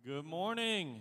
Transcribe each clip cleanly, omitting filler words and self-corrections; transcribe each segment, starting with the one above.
Good morning.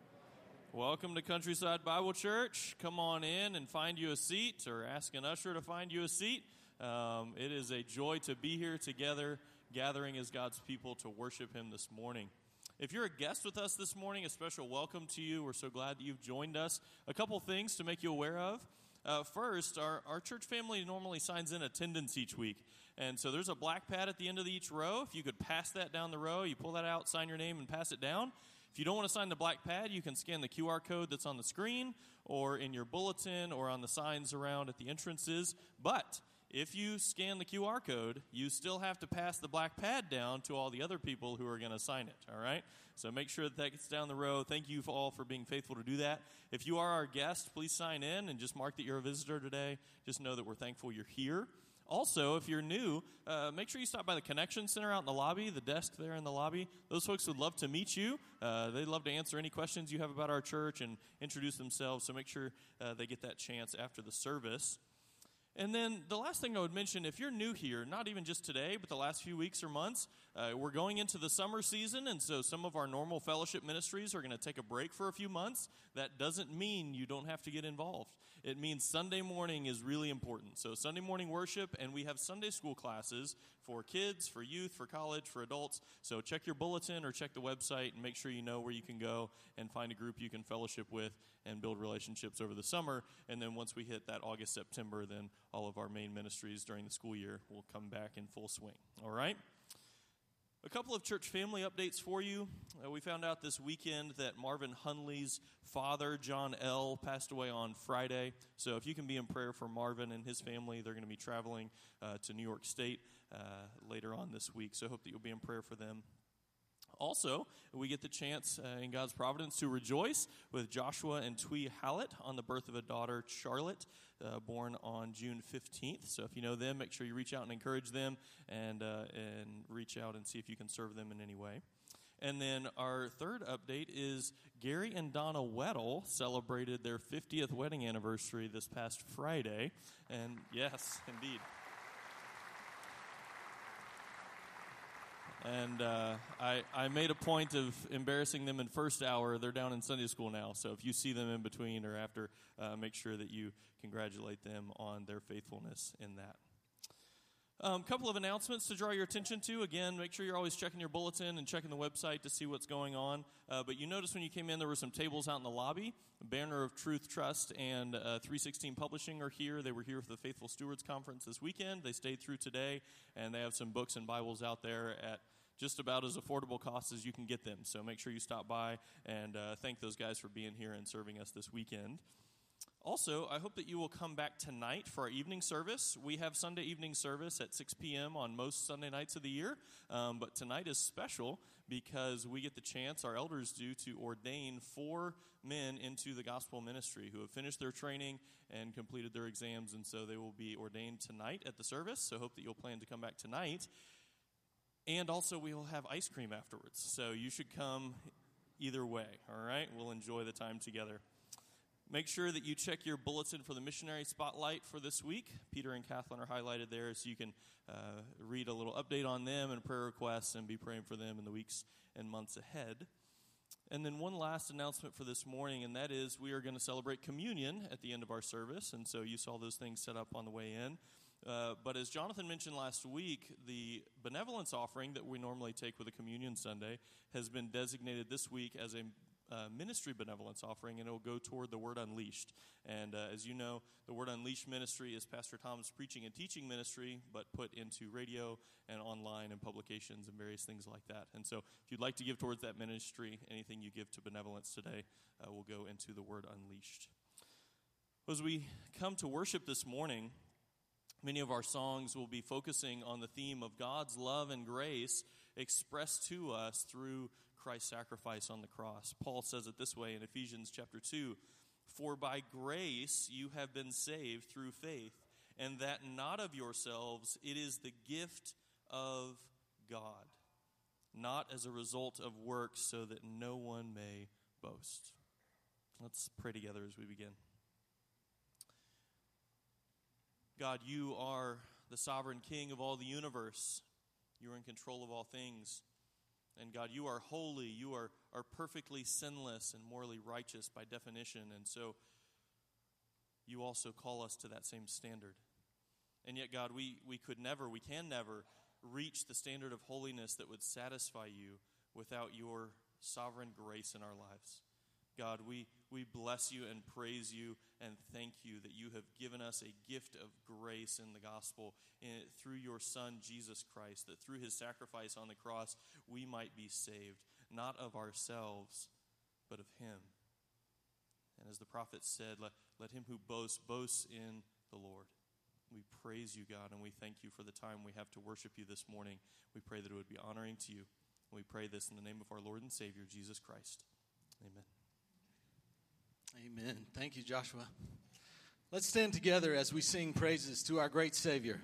Welcome to Countryside Bible Church. Come on in and find you a seat, or ask an usher to find you a seat. It is a joy to be here together, gathering as God's people to worship Him this morning. If you're a guest with us this morning, a special welcome to you. We're so glad that you've joined us. A couple things to make you aware of. First, our church family normally signs in attendance each week. And so there's a black pad at the end of each row. If you could pass that down the row, you pull that out, sign your name, and pass it down. If you don't want to sign the black pad, you can scan the QR code that's on the screen or in your bulletin or on the signs around at the entrances. But if you scan the QR code, you still have to pass the black pad down to all the other people who are going to sign it, all right? So make sure that gets down the row. Thank you all for being faithful to do that. If you are our guest, please sign in and just mark that you're a visitor today. Just know that we're thankful you're here. Also, if you're new, make sure you stop by the Connection Center out in the lobby, the desk there in the lobby. Those folks would love to meet you. They'd love to answer any questions you have about our church and introduce themselves, so make sure they get that chance after the service. And then the last thing I would mention, if you're new here, not even just today, but the last few weeks or months, we're going into the summer season, and so some of our normal fellowship ministries are going to take a break for a few months. That doesn't mean you don't have to get involved. It means Sunday morning is really important. So Sunday morning worship, and we have Sunday school classes for kids, for youth, for college, for adults. So check your bulletin or check the website and make sure you know where you can go and find a group you can fellowship with and build relationships over the summer. And then once we hit that August, September, then all of our main ministries during the school year will come back in full swing. All right? A couple of church family updates for you. We found out this weekend that Marvin Hunley's father, John L., passed away on Friday. So if you can be in prayer for Marvin and his family, they're going to be traveling to New York State later on this week. So I hope that you'll be in prayer for them. Also, we get the chance in God's providence to rejoice with Joshua and Twee Hallett on the birth of a daughter, Charlotte, born on June 15th. So if you know them, make sure you reach out and encourage them and reach out and see if you can serve them in any way. And then our third update is Gary and Donna Weddle celebrated their 50th wedding anniversary this past Friday. And yes, indeed. And I made a point of embarrassing them in first hour. They're down in Sunday school now, so if you see them in between or after, make sure that you congratulate them on their faithfulness in that. Couple of announcements to draw your attention to. Again, make sure you're always checking your bulletin and checking the website to see what's going on. But you noticed when you came in, there were some tables out in the lobby. Banner of Truth Trust and 316 Publishing are here. They were here for the Faithful Stewards Conference this weekend. They stayed through today, and they have some books and Bibles out there at just about as affordable cost as you can get them. So make sure you stop by and thank those guys for being here and serving us this weekend. Also, I hope that you will come back tonight for our evening service. We have Sunday evening service at 6 p.m. on most Sunday nights of the year, but tonight is special because we get the chance, our elders do, to ordain 4 men into the gospel ministry who have finished their training and completed their exams, and so they will be ordained tonight at the service, so hope that you'll plan to come back tonight. And also, we will have ice cream afterwards, so you should come either way, all right? We'll enjoy the time together. Make sure that you check your bulletin for the missionary spotlight for this week. Peter and Kathleen are highlighted there, so you can read a little update on them and prayer requests and be praying for them in the weeks and months ahead. And then one last announcement for this morning, and that is we are going to celebrate communion at the end of our service, and so you saw those things set up on the way in. But as Jonathan mentioned last week, the benevolence offering that we normally take with a communion Sunday has been designated this week as a ministry benevolence offering, and it will go toward the Word Unleashed. And as you know, the Word Unleashed ministry is Pastor Tom's preaching and teaching ministry, but put into radio and online and publications and various things like that. And so if you'd like to give towards that ministry, anything you give to benevolence today will go into the Word Unleashed. As we come to worship this morning, many of our songs will be focusing on the theme of God's love and grace expressed to us through Christ's sacrifice on the cross. Paul says it this way in Ephesians chapter 2, "For by grace you have been saved through faith, and that not of yourselves, it is the gift of God, not as a result of works, so that no one may boast." Let's pray together as we begin. God, you are the sovereign King of all the universe. You are in control of all things. And God, you are holy, you are are perfectly sinless and morally righteous by definition, and so you also call us to that same standard. And yet, God, we can never reach the standard of holiness that would satisfy you without your sovereign grace in our lives. God, we bless you and praise you and thank you that you have given us a gift of grace in the gospel through your Son, Jesus Christ, that through his sacrifice on the cross, we might be saved, not of ourselves, but of him. And as the prophet said, let him who boasts in the Lord. We praise you, God, and we thank you for the time we have to worship you this morning. We pray that it would be honoring to you. We pray this in the name of our Lord and Savior, Jesus Christ. Amen. Amen. Thank you, Joshua. Let's stand together as we sing praises to our great Savior.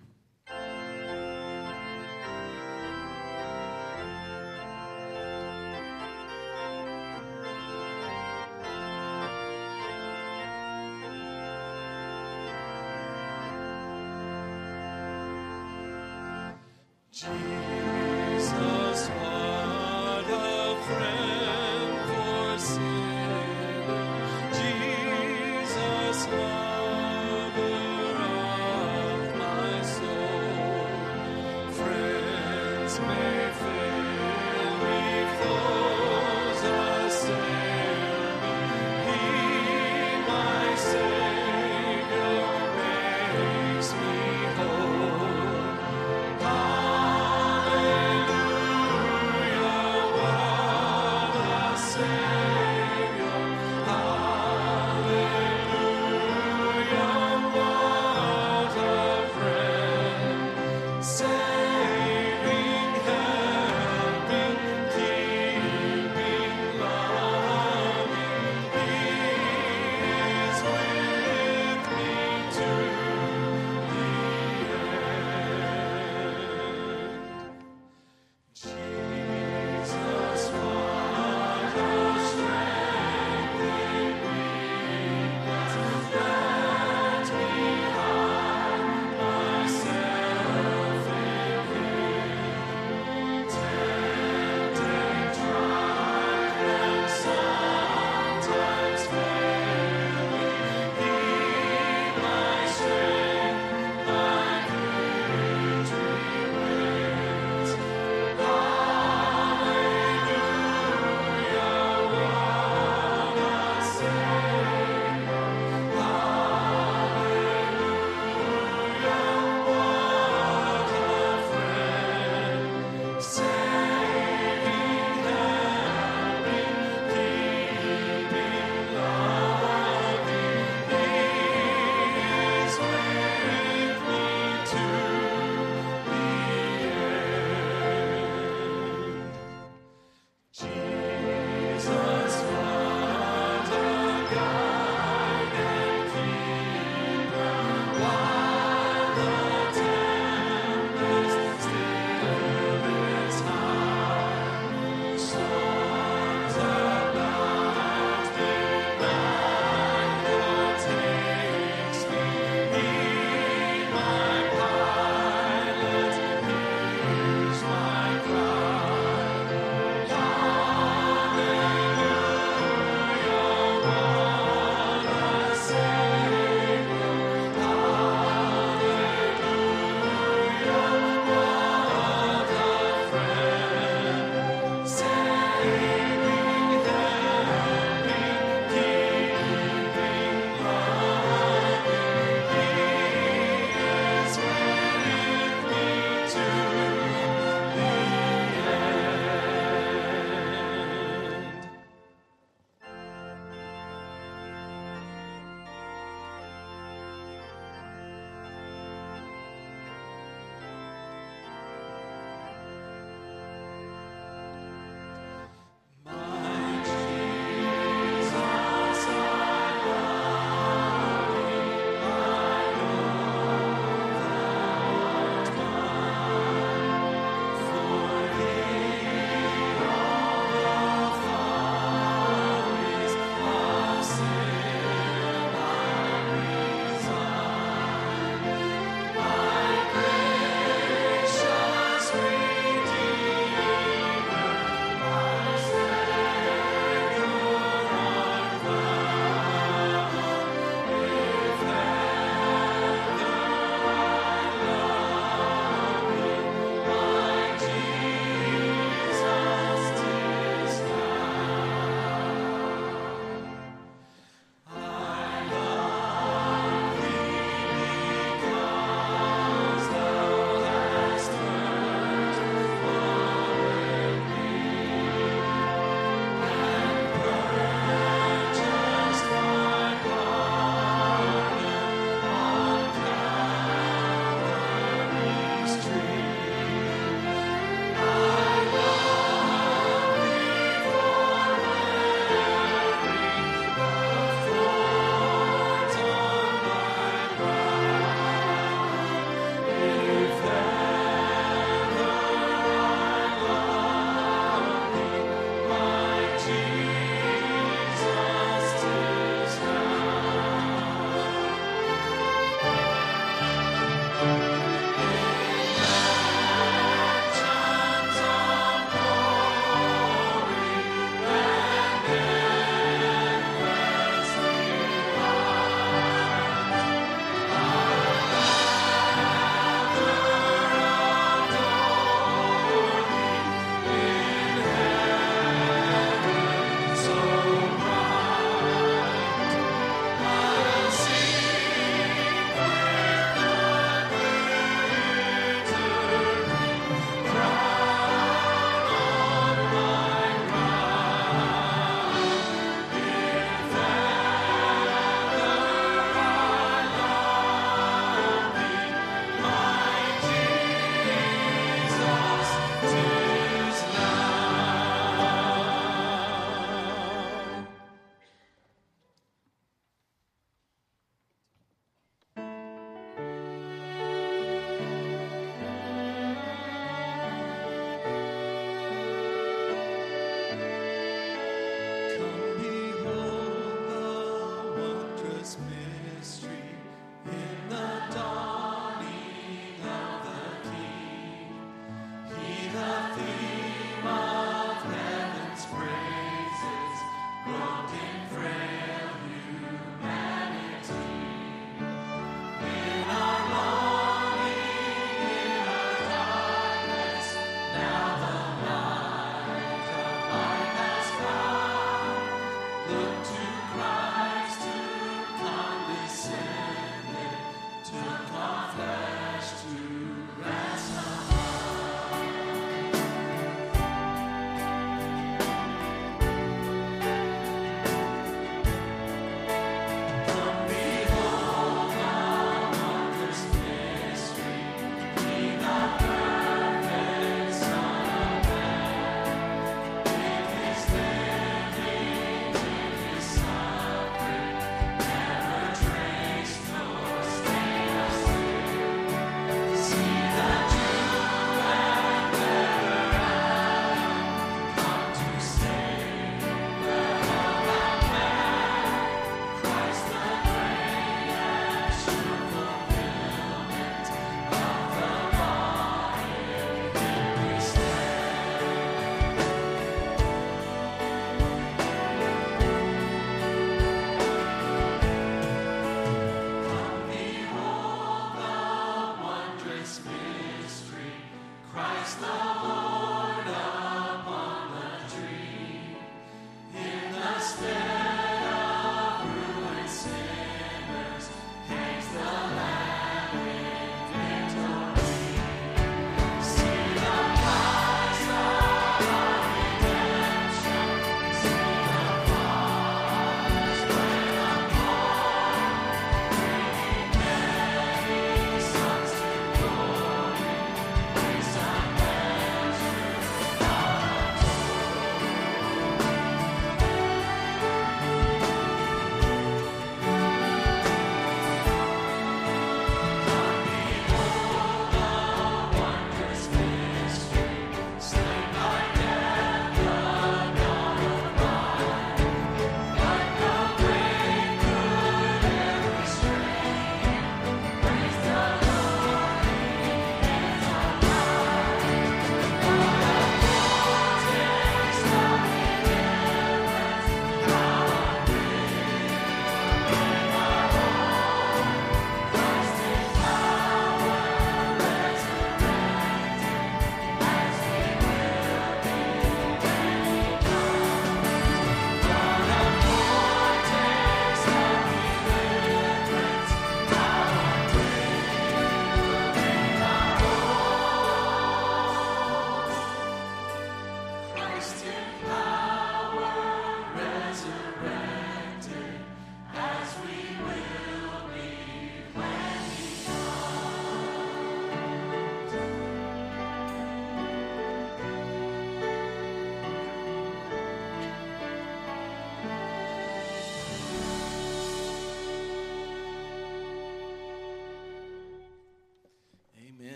Jesus, what a friend for sinners. Jesus, lover of my soul.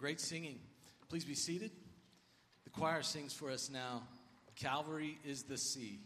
great singing. Please be seated. The choir sings for us now, Calvary is the Sea.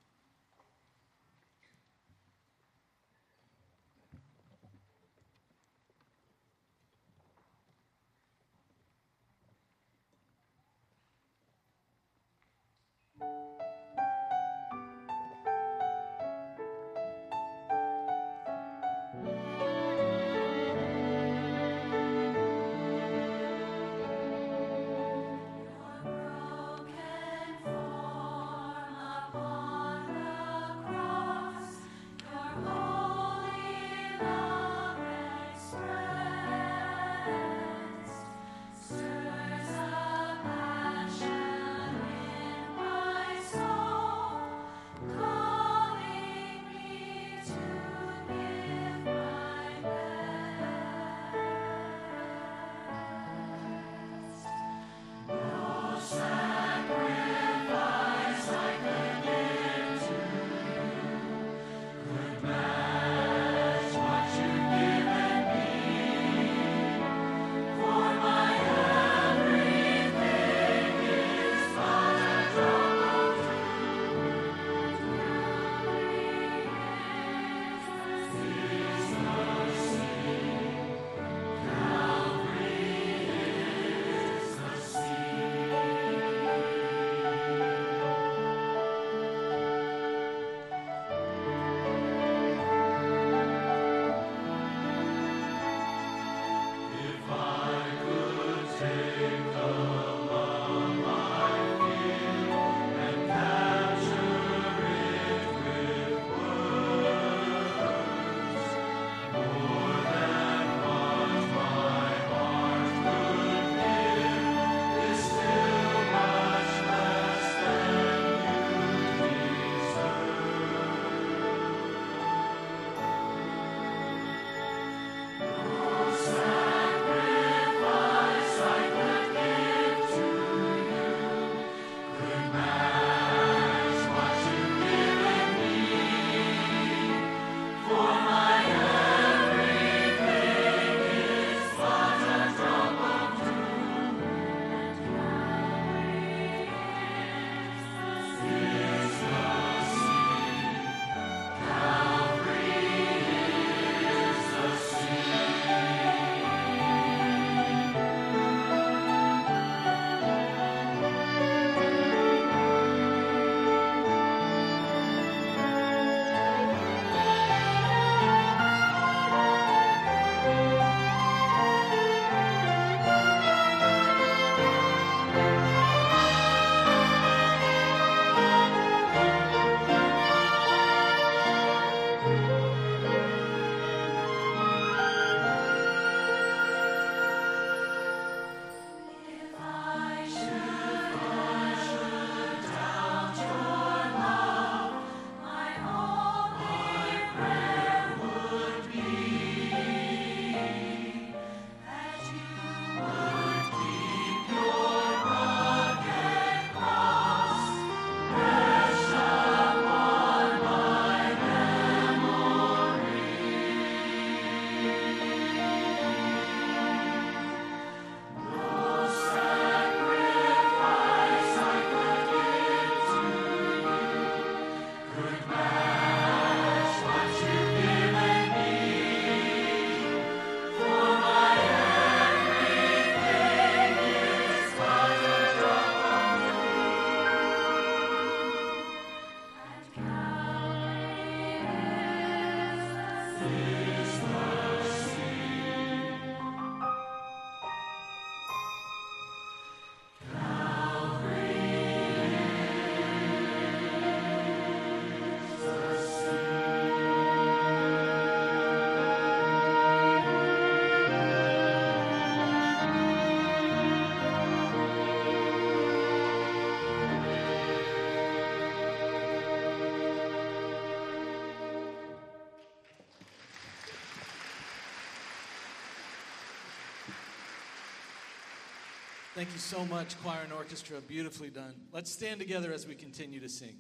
Thank you so much, choir and orchestra. Beautifully done. Let's stand together as we continue to sing.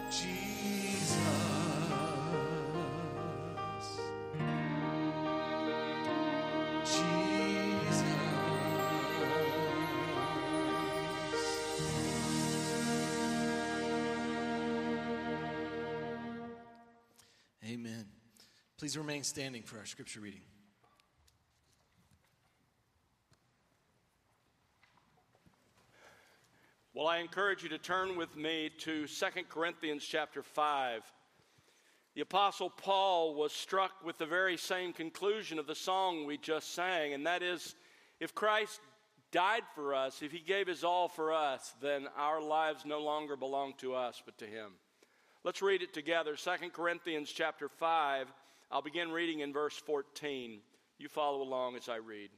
Jesus. Jesus. Amen. Please remain standing for our scripture reading. Well, I encourage you to turn with me to 2 Corinthians chapter 5. The Apostle Paul was struck with the very same conclusion of the song we just sang, and that is, if Christ died for us, if he gave his all for us, then our lives no longer belong to us but to him. Let's read it together. 2 Corinthians chapter 5. I'll begin reading in verse 14. You follow along as I read.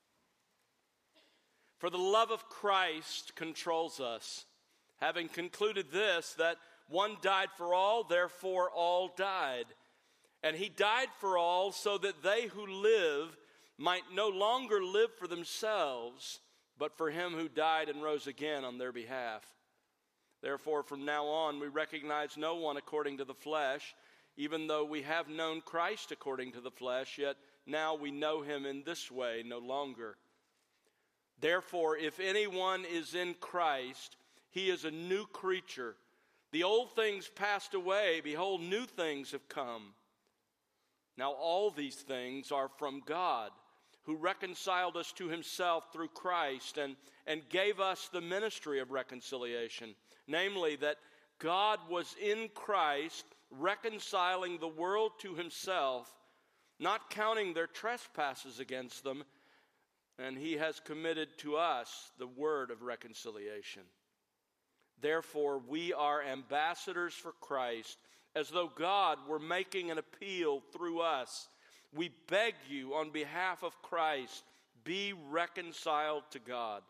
For the love of Christ controls us, having concluded this, that one died for all, therefore all died. And he died for all so that they who live might no longer live for themselves, but for him who died and rose again on their behalf. Therefore, from now on, we recognize no one according to the flesh, even though we have known Christ according to the flesh, yet now we know him in this way no longer. Therefore, if anyone is in Christ, he is a new creature. The old things passed away. Behold, new things have come. Now all these things are from God, who reconciled us to himself through Christ and gave us the ministry of reconciliation. Namely, that God was in Christ reconciling the world to himself, not counting their trespasses against them, and he has committed to us the word of reconciliation. Therefore, we are ambassadors for Christ, as though God were making an appeal through us. We beg you on behalf of Christ, be reconciled to God.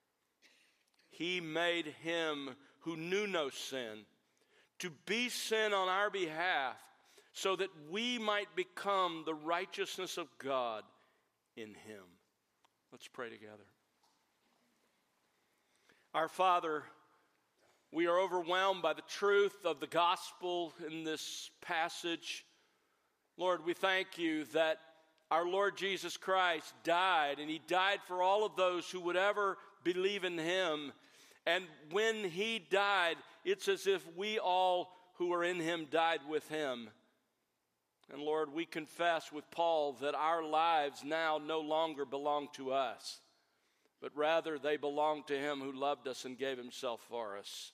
He made him who knew no sin to be sin on our behalf, so that we might become the righteousness of God in him. Let's pray together. Our Father, we are overwhelmed by the truth of the gospel in this passage. Lord, we thank you that our Lord Jesus Christ died, and he died for all of those who would ever believe in him. And when he died, it's as if we all who are in him died with him. And Lord, we confess with Paul that our lives now no longer belong to us, but rather they belong to him who loved us and gave himself for us.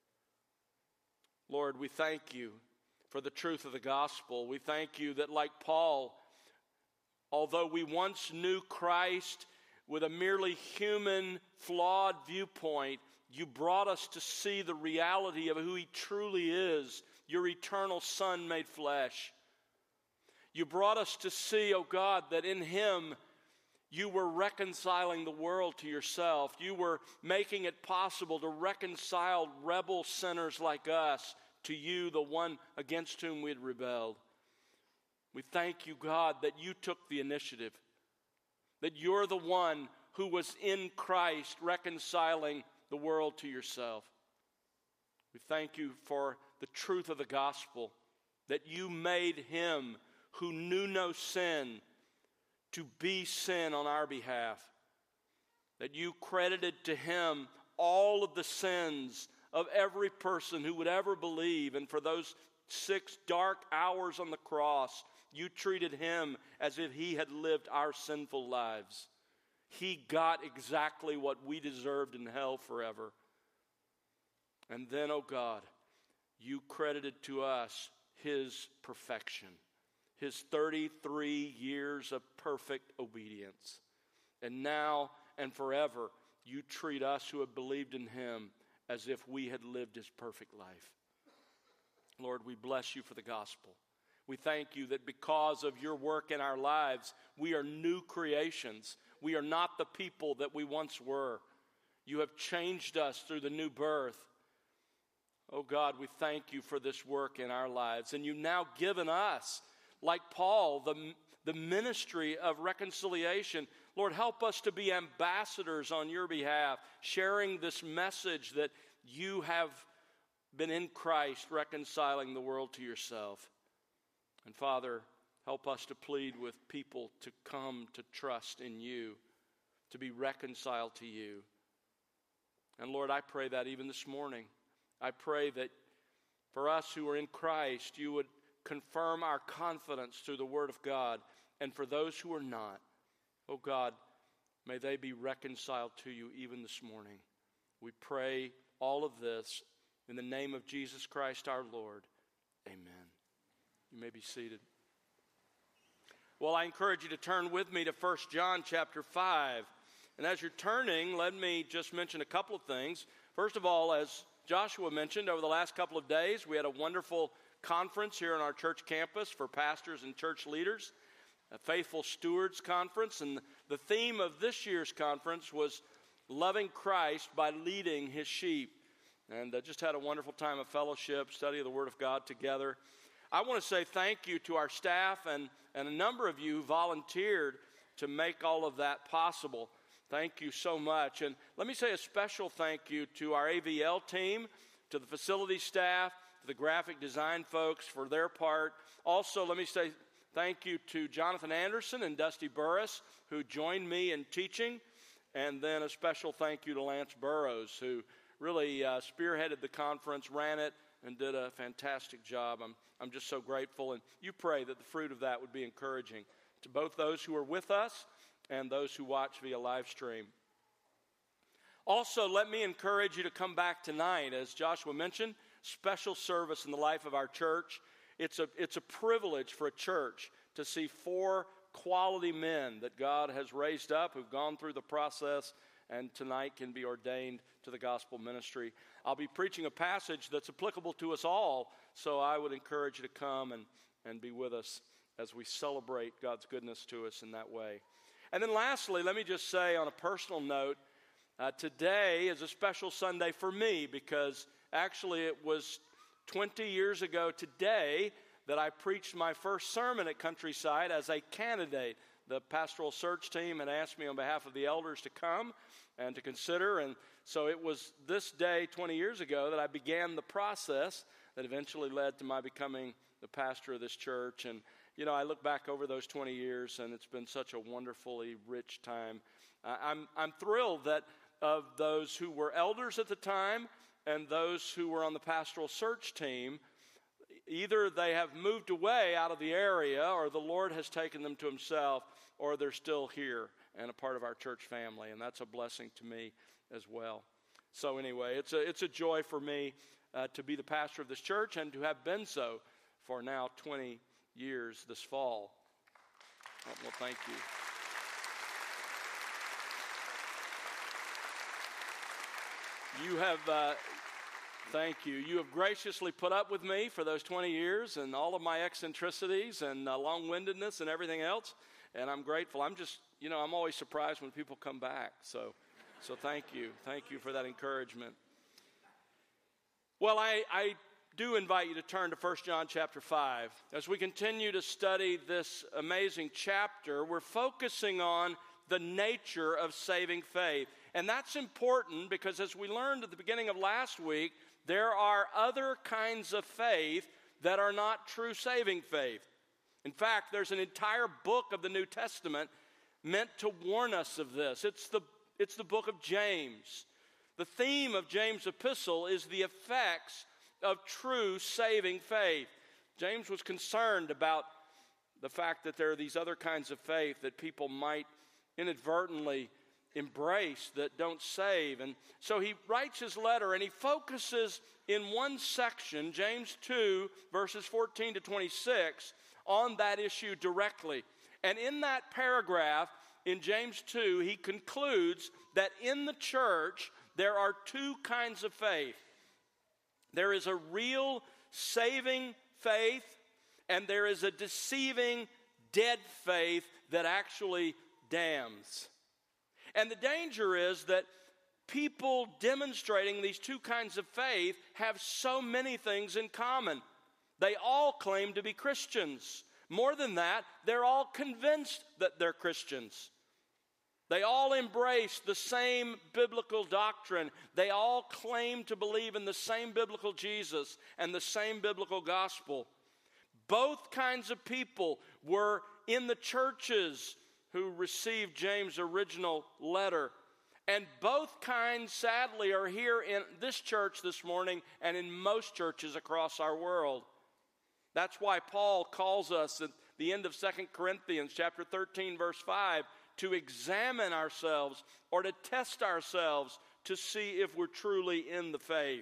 Lord, we thank you for the truth of the gospel. We thank you that, like Paul, although we once knew Christ with a merely human, flawed viewpoint, you brought us to see the reality of who he truly is, your eternal Son made flesh. You brought us to see, oh God, that in him you were reconciling the world to yourself. You were making it possible to reconcile rebel sinners like us to you, the one against whom we had rebelled. We thank you, God, that you took the initiative, that you're the one who was in Christ reconciling the world to yourself. We thank you for the truth of the gospel, that you made him who knew no sin to be sin on our behalf, that you credited to him all of the sins of every person who would ever believe, and for those 6 dark hours on the cross, you treated him as if he had lived our sinful lives. He got exactly what we deserved in hell forever. And then, oh God, you credited to us his perfection, his 33 years of perfect obedience. And now and forever, you treat us who have believed in him as if we had lived his perfect life. Lord, we bless you for the gospel. We thank you that because of your work in our lives, we are new creations. We are not the people that we once were. You have changed us through the new birth. Oh God, we thank you for this work in our lives. And you've now given us, like Paul, the ministry of reconciliation. Lord, help us to be ambassadors on your behalf, sharing this message that you have been in Christ reconciling the world to yourself. And Father, help us to plead with people to come to trust in you, to be reconciled to you. And Lord, I pray that even this morning. I pray that for us who are in Christ, you would confirm our confidence through the Word of God. And for those who are not, oh God, may they be reconciled to you even this morning. We pray all of this in the name of Jesus Christ our Lord. Amen. You may be seated. Well, I encourage you to turn with me to 1 John chapter 5. And as you're turning, let me just mention a couple of things. First of all, as Joshua mentioned, over the last couple of days, we had a wonderful conference here on our church campus for pastors and church leaders, a Faithful Stewards Conference. And the theme of this year's conference was loving Christ by leading his sheep. And just had a wonderful time of fellowship, study of the Word of God together. I want to say thank you to our staff and a number of you who volunteered to make all of that possible. Thank you so much. And let me say a special thank you to our AVL team, to the facility staff, to the graphic design folks for their part. Also, let me say thank you to Jonathan Anderson and Dusty Burris, who joined me in teaching. And then a special thank you to Lance Burrows, who really spearheaded the conference, ran it, and did a fantastic job. I'm just so grateful. And you pray that the fruit of that would be encouraging to both those who are with us and those who watch via live stream. Also, let me encourage you to come back tonight. As Joshua mentioned, special service in the life of our church. It's a privilege for a church to see 4 quality men that God has raised up who've gone through the process and tonight can be ordained to the gospel ministry. I'll be preaching a passage that's applicable to us all, so I would encourage you to come and be with us as we celebrate God's goodness to us in that way. And then lastly, let me just say on a personal note, today is a special Sunday for me because actually it was 20 years ago today that I preached my first sermon at Countryside as a candidate. The pastoral search team had asked me on behalf of the elders to come and to consider, and so it was this day 20 years ago that I began the process that eventually led to my becoming the pastor of this church. And you know, I look back over those 20 years, and it's been such a wonderfully rich time. I'm thrilled that of those who were elders at the time and those who were on the pastoral search team, either they have moved away out of the area or the Lord has taken them to himself, or they're still here and a part of our church family, and that's a blessing to me as well. So anyway, it's a joy for me to be the pastor of this church and to have been so for now 20 years this fall. Well, thank you. You have, thank you. You have graciously put up with me for those 20 years and all of my eccentricities and long-windedness and everything else, and I'm grateful. I'm always surprised when people come back, so thank you. Thank you for that encouragement. Well, I do invite you to turn to 1 John chapter 5. As we continue to study this amazing chapter, we're focusing on the nature of saving faith. And that's important because as we learned at the beginning of last week, there are other kinds of faith that are not true saving faith. In fact, there's an entire book of the New Testament meant to warn us of this. It's the book of James. The theme of James' epistle is the effects of true saving faith. James was concerned about the fact that there are these other kinds of faith that people might inadvertently embrace that don't save. And so he writes his letter and he focuses in one section, James 2, verses 14 to 26, on that issue directly. And in that paragraph, in James 2, he concludes that in the church, there are 2 kinds of faith. There is a real saving faith, and there is a deceiving, dead faith that actually damns. And the danger is that people demonstrating these 2 kinds of faith have so many things in common. They all claim to be Christians. More than that, they're all convinced that they're Christians. They all embrace the same biblical doctrine. They all claim to believe in the same biblical Jesus and the same biblical gospel. Both kinds of people were in the churches who received James' original letter. And both kinds, sadly, are here in this church this morning and in most churches across our world. That's why Paul calls us at the end of 2 Corinthians chapter 13, verse 5, to examine ourselves or to test ourselves to see if we're truly in the faith.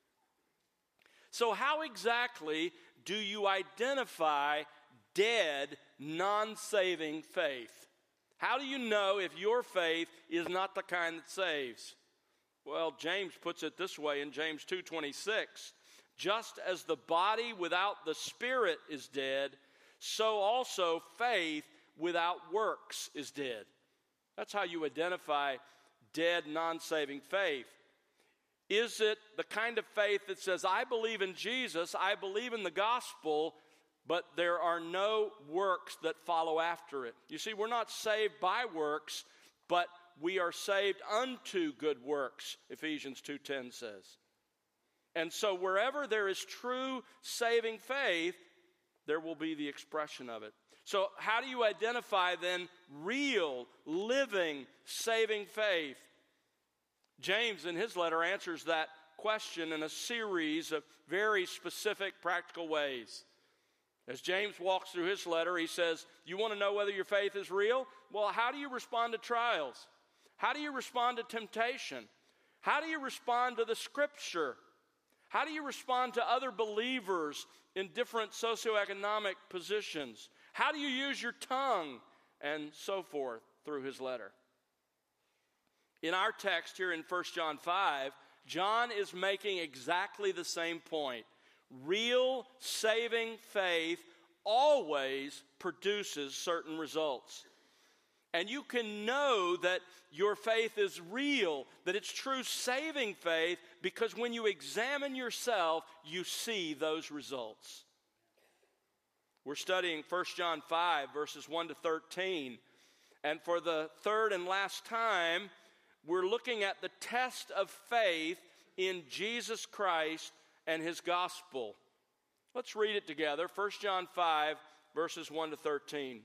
So how exactly do you identify dead, non-saving faith? How do you know if your faith is not the kind that saves? Well, James puts it this way in James 2:26. Just as the body without the spirit is dead, so also faith without works is dead. That's how you identify dead, non-saving faith. Is it the kind of faith that says, I believe in Jesus, I believe in the gospel, but there are no works that follow after it? You see, we're not saved by works, but we are saved unto good works, Ephesians 2:10 says. And so wherever there is true saving faith, there will be the expression of it. So how do you identify then real, living, saving faith? James in his letter answers that question in a series of very specific practical ways. As James walks through his letter, he says, you want to know whether your faith is real? Well, how do you respond to trials? How do you respond to temptation? How do you respond to the Scripture? How do you respond to other believers in different socioeconomic positions? How do you use your tongue? And so forth through his letter. In our text here in 1 John 5, John is making exactly the same point. Real saving faith always produces certain results. And you can know that your faith is real, that it's true saving faith, because when you examine yourself, you see those results. We're studying 1 John 5, verses 1 to 13. And for the third and last time, we're looking at the test of faith in Jesus Christ and his gospel. Let's read it together. 1 John 5, verses 1 to 13.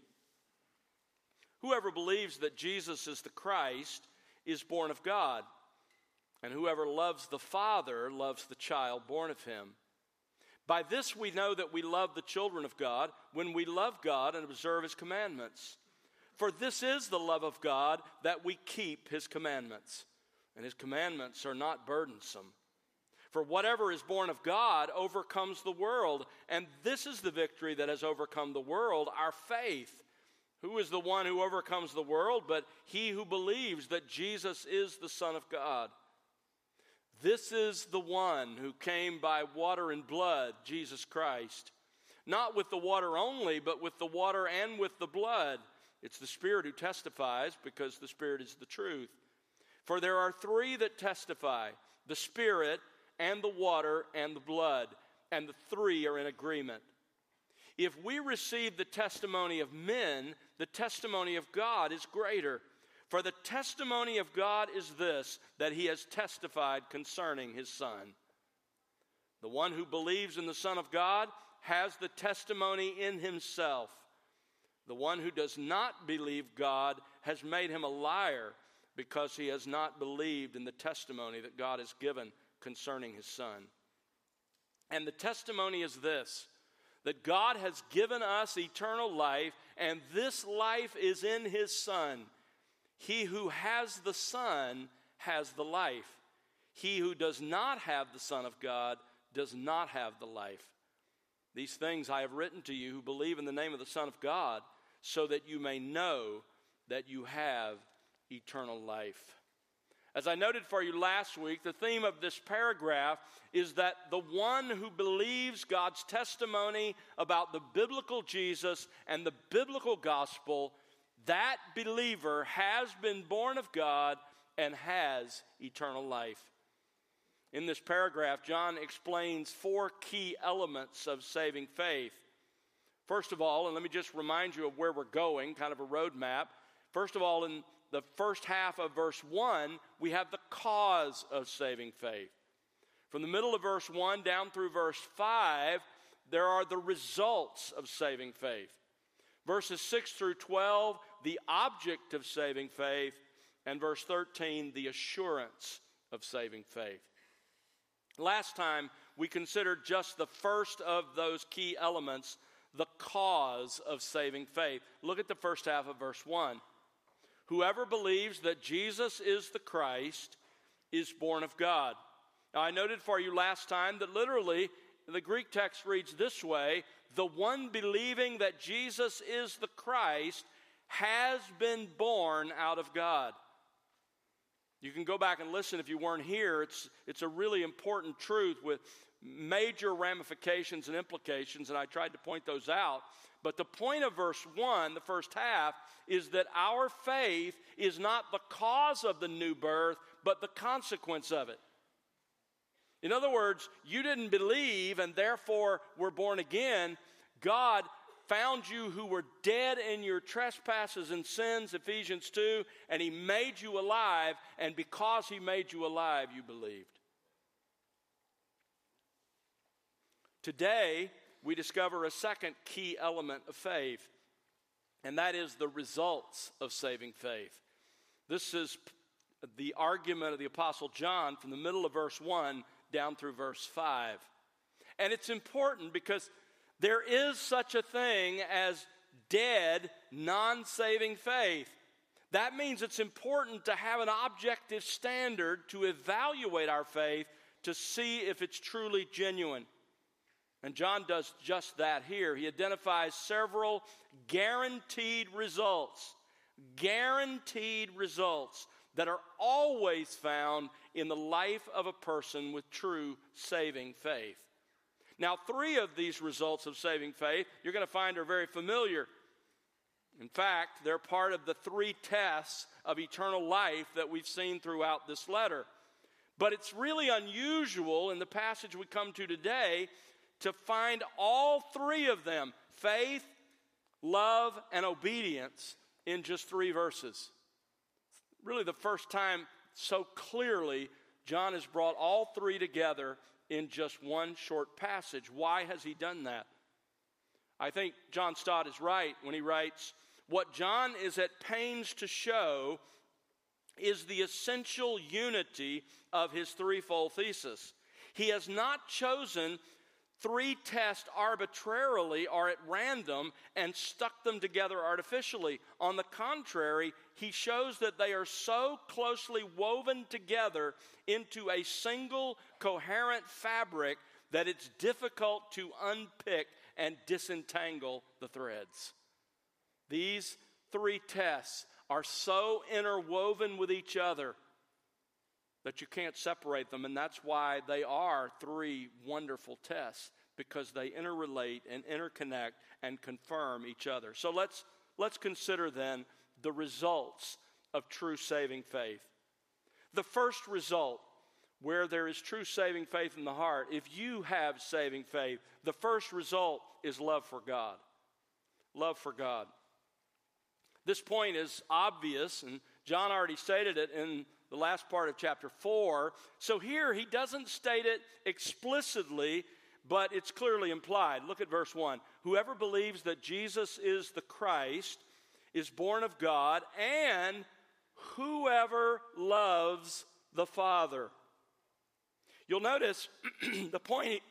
Whoever believes that Jesus is the Christ is born of God, and whoever loves the Father loves the child born of him. By this we know that we love the children of God, when we love God and observe his commandments. For this is the love of God, that we keep his commandments, and his commandments are not burdensome. For whatever is born of God overcomes the world, and this is the victory that has overcome the world, our faith. Who is the one who overcomes the world but he who believes that Jesus is the Son of God? This is the one who came by water and blood, Jesus Christ. Not with the water only, but with the water and with the blood. It's the Spirit who testifies, because the Spirit is the truth. For there are three that testify, the Spirit and the water and the blood, and the three are in agreement. If we receive the testimony of men, the testimony of God is greater. For the testimony of God is this, that he has testified concerning his Son. The one who believes in the Son of God has the testimony in himself. The one who does not believe God has made him a liar, because he has not believed in the testimony that God has given concerning his Son. And the testimony is this, that God has given us eternal life, and this life is in his Son. He who has the Son has the life. He who does not have the Son of God does not have the life. These things I have written to you who believe in the name of the Son of God, so that you may know that you have eternal life. As I noted for you last week, the theme of this paragraph is that the one who believes God's testimony about the biblical Jesus and the biblical gospel, that believer has been born of God and has eternal life. In this paragraph, John explains four key elements of saving faith. First of all, and let me just remind you of where we're going, kind of a roadmap. First of all, in the first half of verse 1, we have the cause of saving faith. From the middle of verse 1 down through verse 5, there are the results of saving faith. Verses 6 through 12, the object of saving faith, and verse 13, the assurance of saving faith. Last time, we considered just the first of those key elements, the cause of saving faith. Look at the first half of verse 1. Whoever believes that Jesus is the Christ is born of God. Now, I noted for you last time that literally the Greek text reads this way: the one believing that Jesus is the Christ has been born out of God. You can go back and listen if you weren't here. It's a really important truth with major ramifications and implications, and I tried to point those out. But the point of verse 1, the first half, is that our faith is not the cause of the new birth, but the consequence of it. In other words, you didn't believe and therefore were born again. God found you who were dead in your trespasses and sins, Ephesians 2, and He made you alive, and because He made you alive, you believed. Today, we discover a second key element of faith, and that is the results of saving faith. This is the argument of the Apostle John from the middle of verse 1 down through verse 5. And it's important because there is such a thing as dead, non-saving faith. That means it's important to have an objective standard to evaluate our faith to see if it's truly genuine. And John does just that here. He identifies several guaranteed results that are always found in the life of a person with true saving faith. Now, 3 of these results of saving faith you're going to find are very familiar. In fact, they're part of the 3 tests of eternal life that we've seen throughout this letter. But it's really unusual in the passage we come to today to find all 3 of them, faith, love, and obedience, in just 3 verses. Really the first time so clearly John has brought all 3 together in just one short passage. Why has he done that? I think John Stott is right when he writes, what John is at pains to show is the essential unity of his threefold thesis. He has not chosen 3 tests arbitrarily or at random and stuck them together artificially. On the contrary, he shows that they are so closely woven together into a single coherent fabric that it's difficult to unpick and disentangle the threads. These 3 tests are so interwoven with each other that you can't separate them, and that's why they are 3 wonderful tests, because they interrelate and interconnect and confirm each other. So let's consider then the results of true saving faith. The first result, where there is true saving faith in the heart, if you have saving faith, the first result is love for God. Love for God. This point is obvious, and John already stated it in the last part of chapter 4. So here he doesn't state it explicitly, but it's clearly implied. Look at verse 1. Whoever believes that Jesus is the Christ is born of God, and whoever loves the Father. You'll notice the point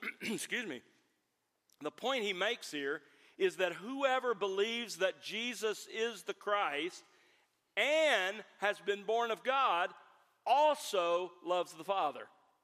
the point he makes here is that whoever believes that Jesus is the Christ and has been born of God also loves the Father.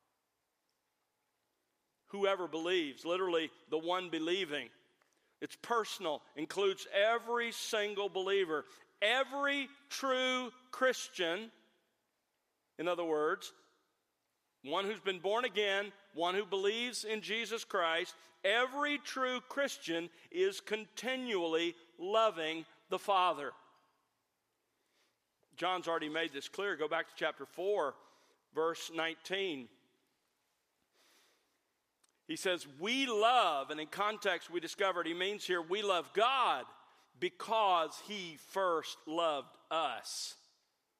Whoever believes, literally the one believing. It's personal, includes every single believer. Every true Christian, in other words, one who's been born again, one who believes in Jesus Christ, every true Christian is continually loving the Father. John's already made this clear. Go back to chapter 4, verse 19. He says, we love, and in context we discovered he means here, we love God because he first loved us.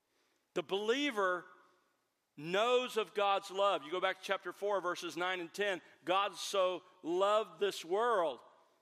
The believer knows of God's love. You go back to chapter 4, verses 9 and 10. God so loved this world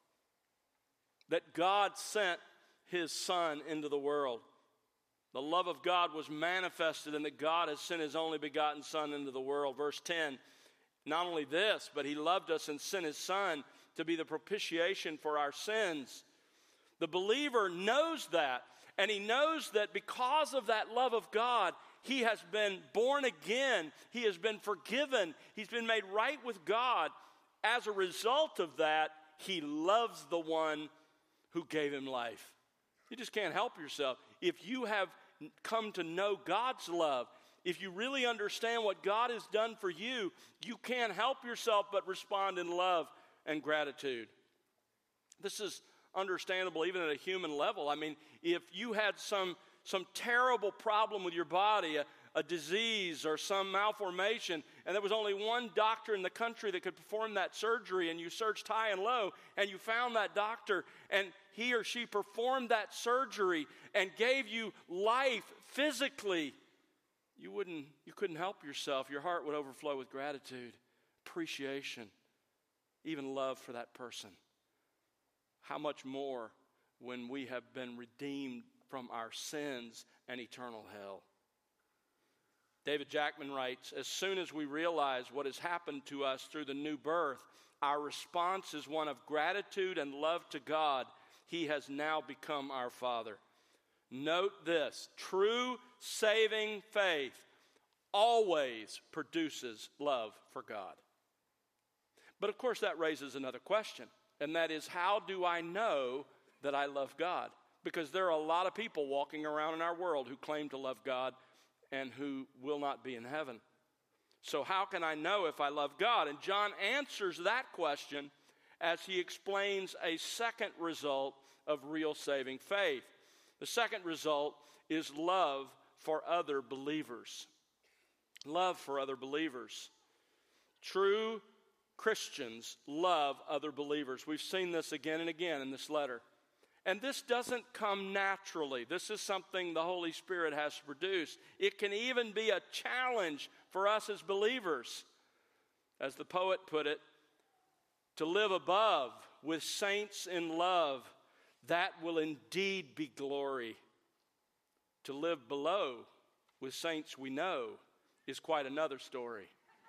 that God sent his Son into the world. The love of God was manifested in that God has sent his only begotten Son into the world. Verse 10, not only this, but he loved us and sent his Son to be the propitiation for our sins. The believer knows that, and he knows that because of that love of God, he has been born again. He has been forgiven. He's been made right with God. As a result of that, he loves the one who gave him life. You just can't help yourself. If you have come to know God's love, if you really understand what God has done for you, you can't help yourself but respond in love and gratitude. This is understandable even at a human level. I mean, if you had some terrible problem with your body, a disease or some malformation, and there was only one doctor in the country that could perform that surgery, and you searched high and low, and you found that doctor, and he or she performed that surgery and gave you life physically, you couldn't help yourself. Your heart would overflow with gratitude, appreciation, even love for that person. How much more when we have been redeemed from our sins and eternal hell. David Jackman writes, as soon as we realize what has happened to us through the new birth, our response is one of gratitude and love to God. He has now become our Father. Note this, true saving faith always produces love for God. But of course that raises another question, and that is, how do I know that I love God? Because there are a lot of people walking around in our world who claim to love God and who will not be in heaven. So how can I know if I love God? And John answers that question as he explains a second result of real saving faith. The second result is love for other believers. Love for other believers. True Christians love other believers. We've seen this again and again in this letter. And this doesn't come naturally. This is something the Holy Spirit has to produce. It can even be a challenge for us as believers. As the poet put it, to live above with saints in love, that will indeed be glory. To live below with saints we know is quite another story.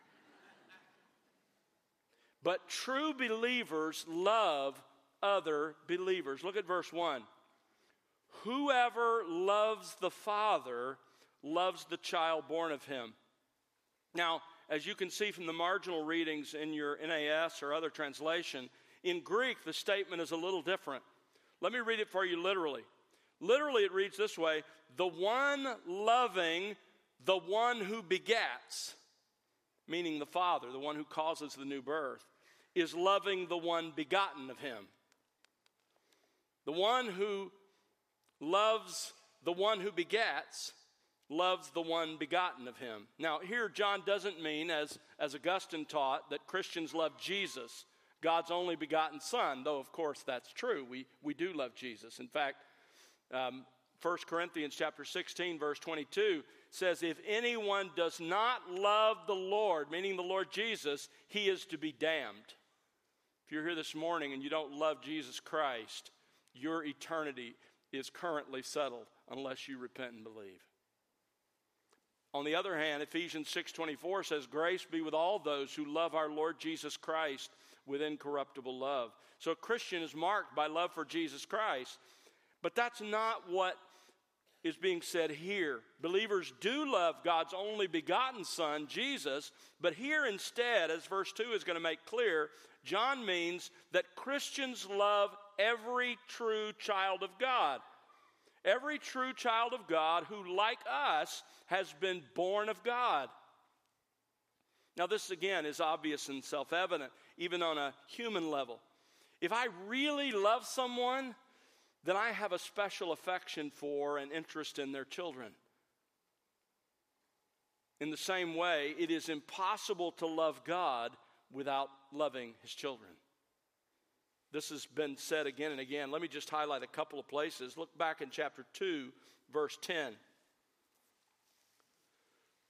But true believers love other believers. Look at verse 1. Whoever loves the Father loves the child born of him. Now, as you can see from the marginal readings in your NAS or other translation, in Greek the statement is a little different. Let me read it for you literally. Literally it reads this way, the one loving the one who begets, meaning the Father, the one who causes the new birth, is loving the one begotten of him. The one who loves the one who begets loves the one begotten of him. Now here John doesn't mean, as Augustine taught, that Christians love Jesus, God's only begotten Son, though of course that's true. We do love Jesus. In fact, 1 Corinthians chapter 16, verse 22 says, if anyone does not love the Lord, meaning the Lord Jesus, he is to be damned. If you're here this morning and you don't love Jesus Christ, your eternity is currently settled unless you repent and believe. On the other hand, Ephesians 6:24 says, grace be with all those who love our Lord Jesus Christ with incorruptible love. So a Christian is marked by love for Jesus Christ. But that's not what is being said here. Believers do love God's only begotten Son, Jesus, but here instead, as verse 2 is going to make clear, John means that Christians love every true child of God. Every true child of God who, like us, has been born of God. Now this again is obvious and self-evident, even on a human level. If I really love someone, then I have a special affection for and interest in their children. In the same way, it is impossible to love God without loving his children. This has been said again and again. Let me just highlight a couple of places. Look back in chapter 2, verse 10.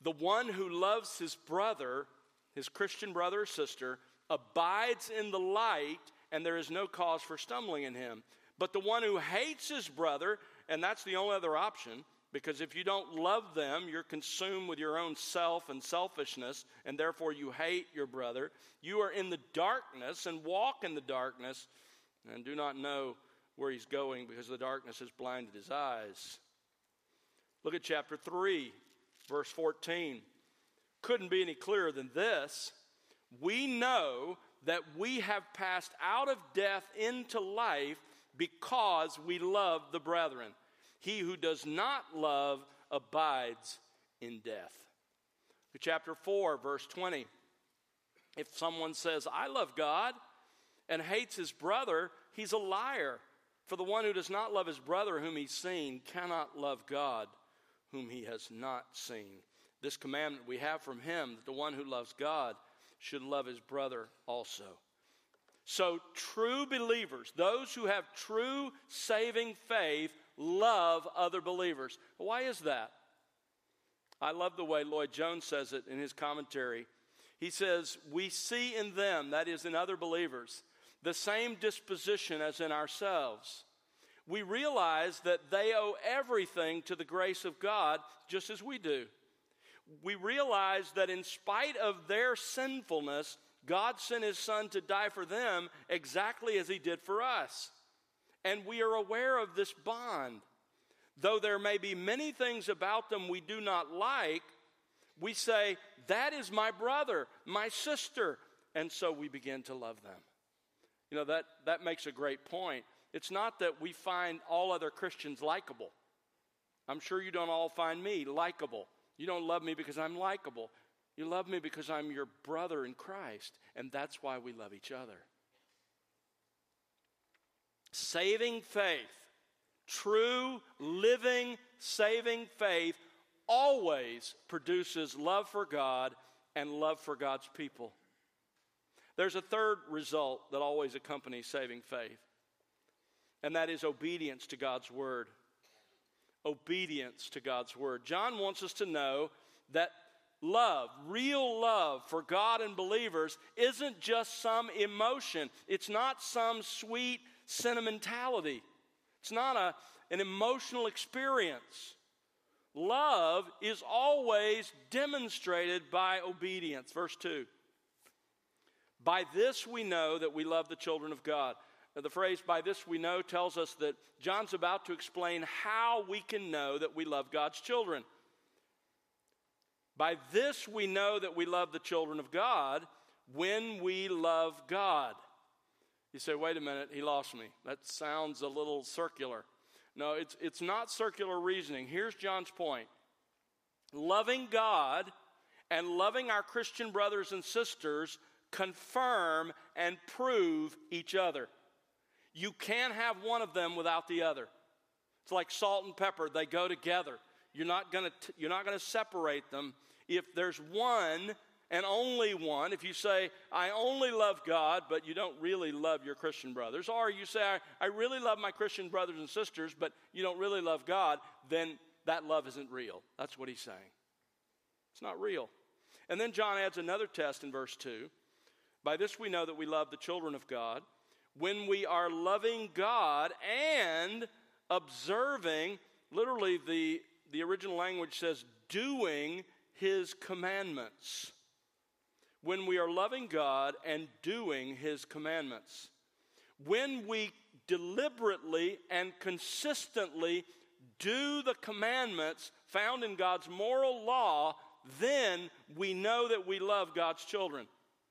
The one who loves his brother, his Christian brother or sister, abides in the light, and there is no cause for stumbling in him. But the one who hates his brother, and that's the only other option, because if you don't love them, you're consumed with your own self and selfishness, and therefore you hate your brother. You are in the darkness and walk in the darkness and do not know where he's going because the darkness has blinded his eyes. Look at chapter 3, verse 14. Couldn't be any clearer than this. We know that we have passed out of death into life because we love the brethren. He who does not love abides in death. Chapter 4, verse 20. If someone says, I love God, and hates his brother, he's a liar. For the one who does not love his brother whom he's seen cannot love God whom he has not seen. This commandment we have from him, that the one who loves God should love his brother also. So true believers, those who have true saving faith, love other believers. Why is that? I love the way Lloyd Jones says it in his commentary. He says, we see in them, that is in other believers, the same disposition as in ourselves. We realize that they owe everything to the grace of God, just as we do. We realize that in spite of their sinfulness, God sent his Son to die for them exactly as he did for us. And we are aware of this bond. Though there may be many things about them we do not like, we say, that is my brother, my sister. And so we begin to love them. You know, that makes a great point. It's not that we find all other Christians likable. I'm sure you don't all find me likable. You don't love me because I'm likable. You love me because I'm your brother in Christ. And that's why we love each other. Saving faith, true, living, saving faith always produces love for God and love for God's people. There's a third result that always accompanies saving faith, and that is obedience to God's word. Obedience to God's word. John wants us to know that love, real love for God and believers, isn't just some emotion. It's not some sweet sentimentality. It's not an emotional experience. Love is always demonstrated by obedience. Verse 2. By this we know that we love the children of God. Now, the phrase, by this we know, tells us that John's about to explain how we can know that we love God's children. By this we know that we love the children of God when we love God. You say, wait a minute, he lost me. That sounds a little circular. No, it's not circular reasoning. Here's John's point. Loving God and loving our Christian brothers and sisters confirm and prove each other. You can't have one of them without the other. It's like salt and pepper. They go together. You're not going to separate them. If there's one and only one, if you say, I only love God, but you don't really love your Christian brothers, or you say, I really love my Christian brothers and sisters, but you don't really love God, then that love isn't real. That's what he's saying. It's not real. And then John adds another test in verse 2. By this we know that we love the children of God, when we are loving God and observing, literally the original language says, doing his commandments. When we are loving God and doing his commandments. When we deliberately and consistently do the commandments found in God's moral law, then we know that we love God's children.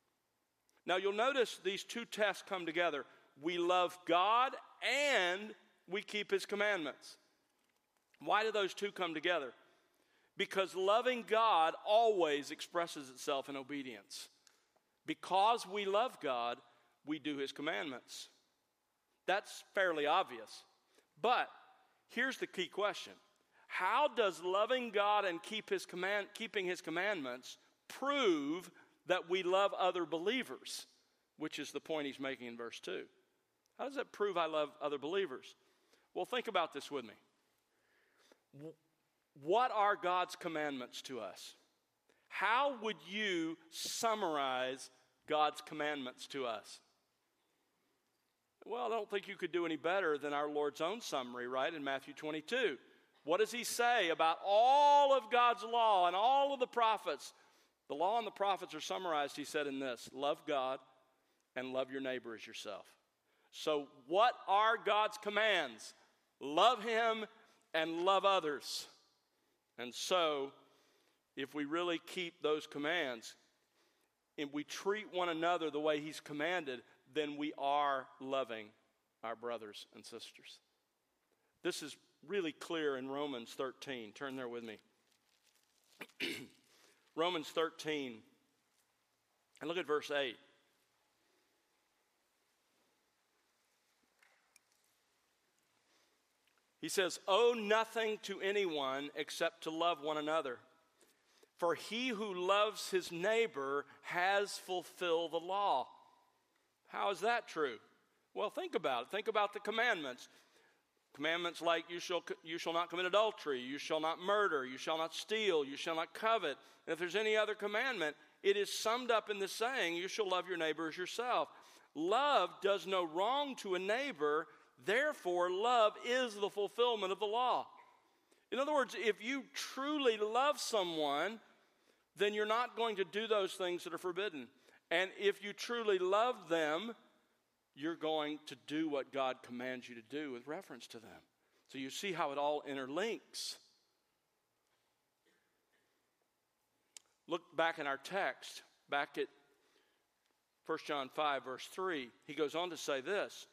Now you'll notice these two tests come together. We love God and we keep his commandments. Why do those two come together? Because loving God always expresses itself in obedience. Because we love God, we do his commandments. That's fairly obvious. But here's the key question. How does loving God and keeping his commandments prove that we love other believers? Which is the point he's making in verse 2. How does that prove I love other believers? Well, think about this with me. What are God's commandments to us? how would you summarize God's commandments to us? Well, I don't think you could do any better than our Lord's own summary, right, in Matthew 22. What does he say about all of God's law and all of the prophets? The law and the prophets are summarized, he said, in this: love God and love your neighbor as yourself. So what are God's commands? Love him and love others. And so, if we really keep those commands and we treat one another the way he's commanded, then we are loving our brothers and sisters. This is really clear in Romans 13. Turn there with me. Romans 13. And look at verse 8. He says, "Owe nothing to anyone except to love one another. For he who loves his neighbor has fulfilled the law." How is that true? Well, think about it. Think about the commandments. Commandments like you shall not commit adultery, you shall not murder, you shall not steal, you shall not covet. And if there's any other commandment, it is summed up in the saying, you shall love your neighbor as yourself. Love does no wrong to a neighbor, therefore love is the fulfillment of the law. In other words, if you truly love someone, then you're not going to do those things that are forbidden. And if you truly love them, you're going to do what God commands you to do with reference to them. So you see how it all interlinks. Look back in our text, back at 1 John 5, verse 3. He goes on to say this: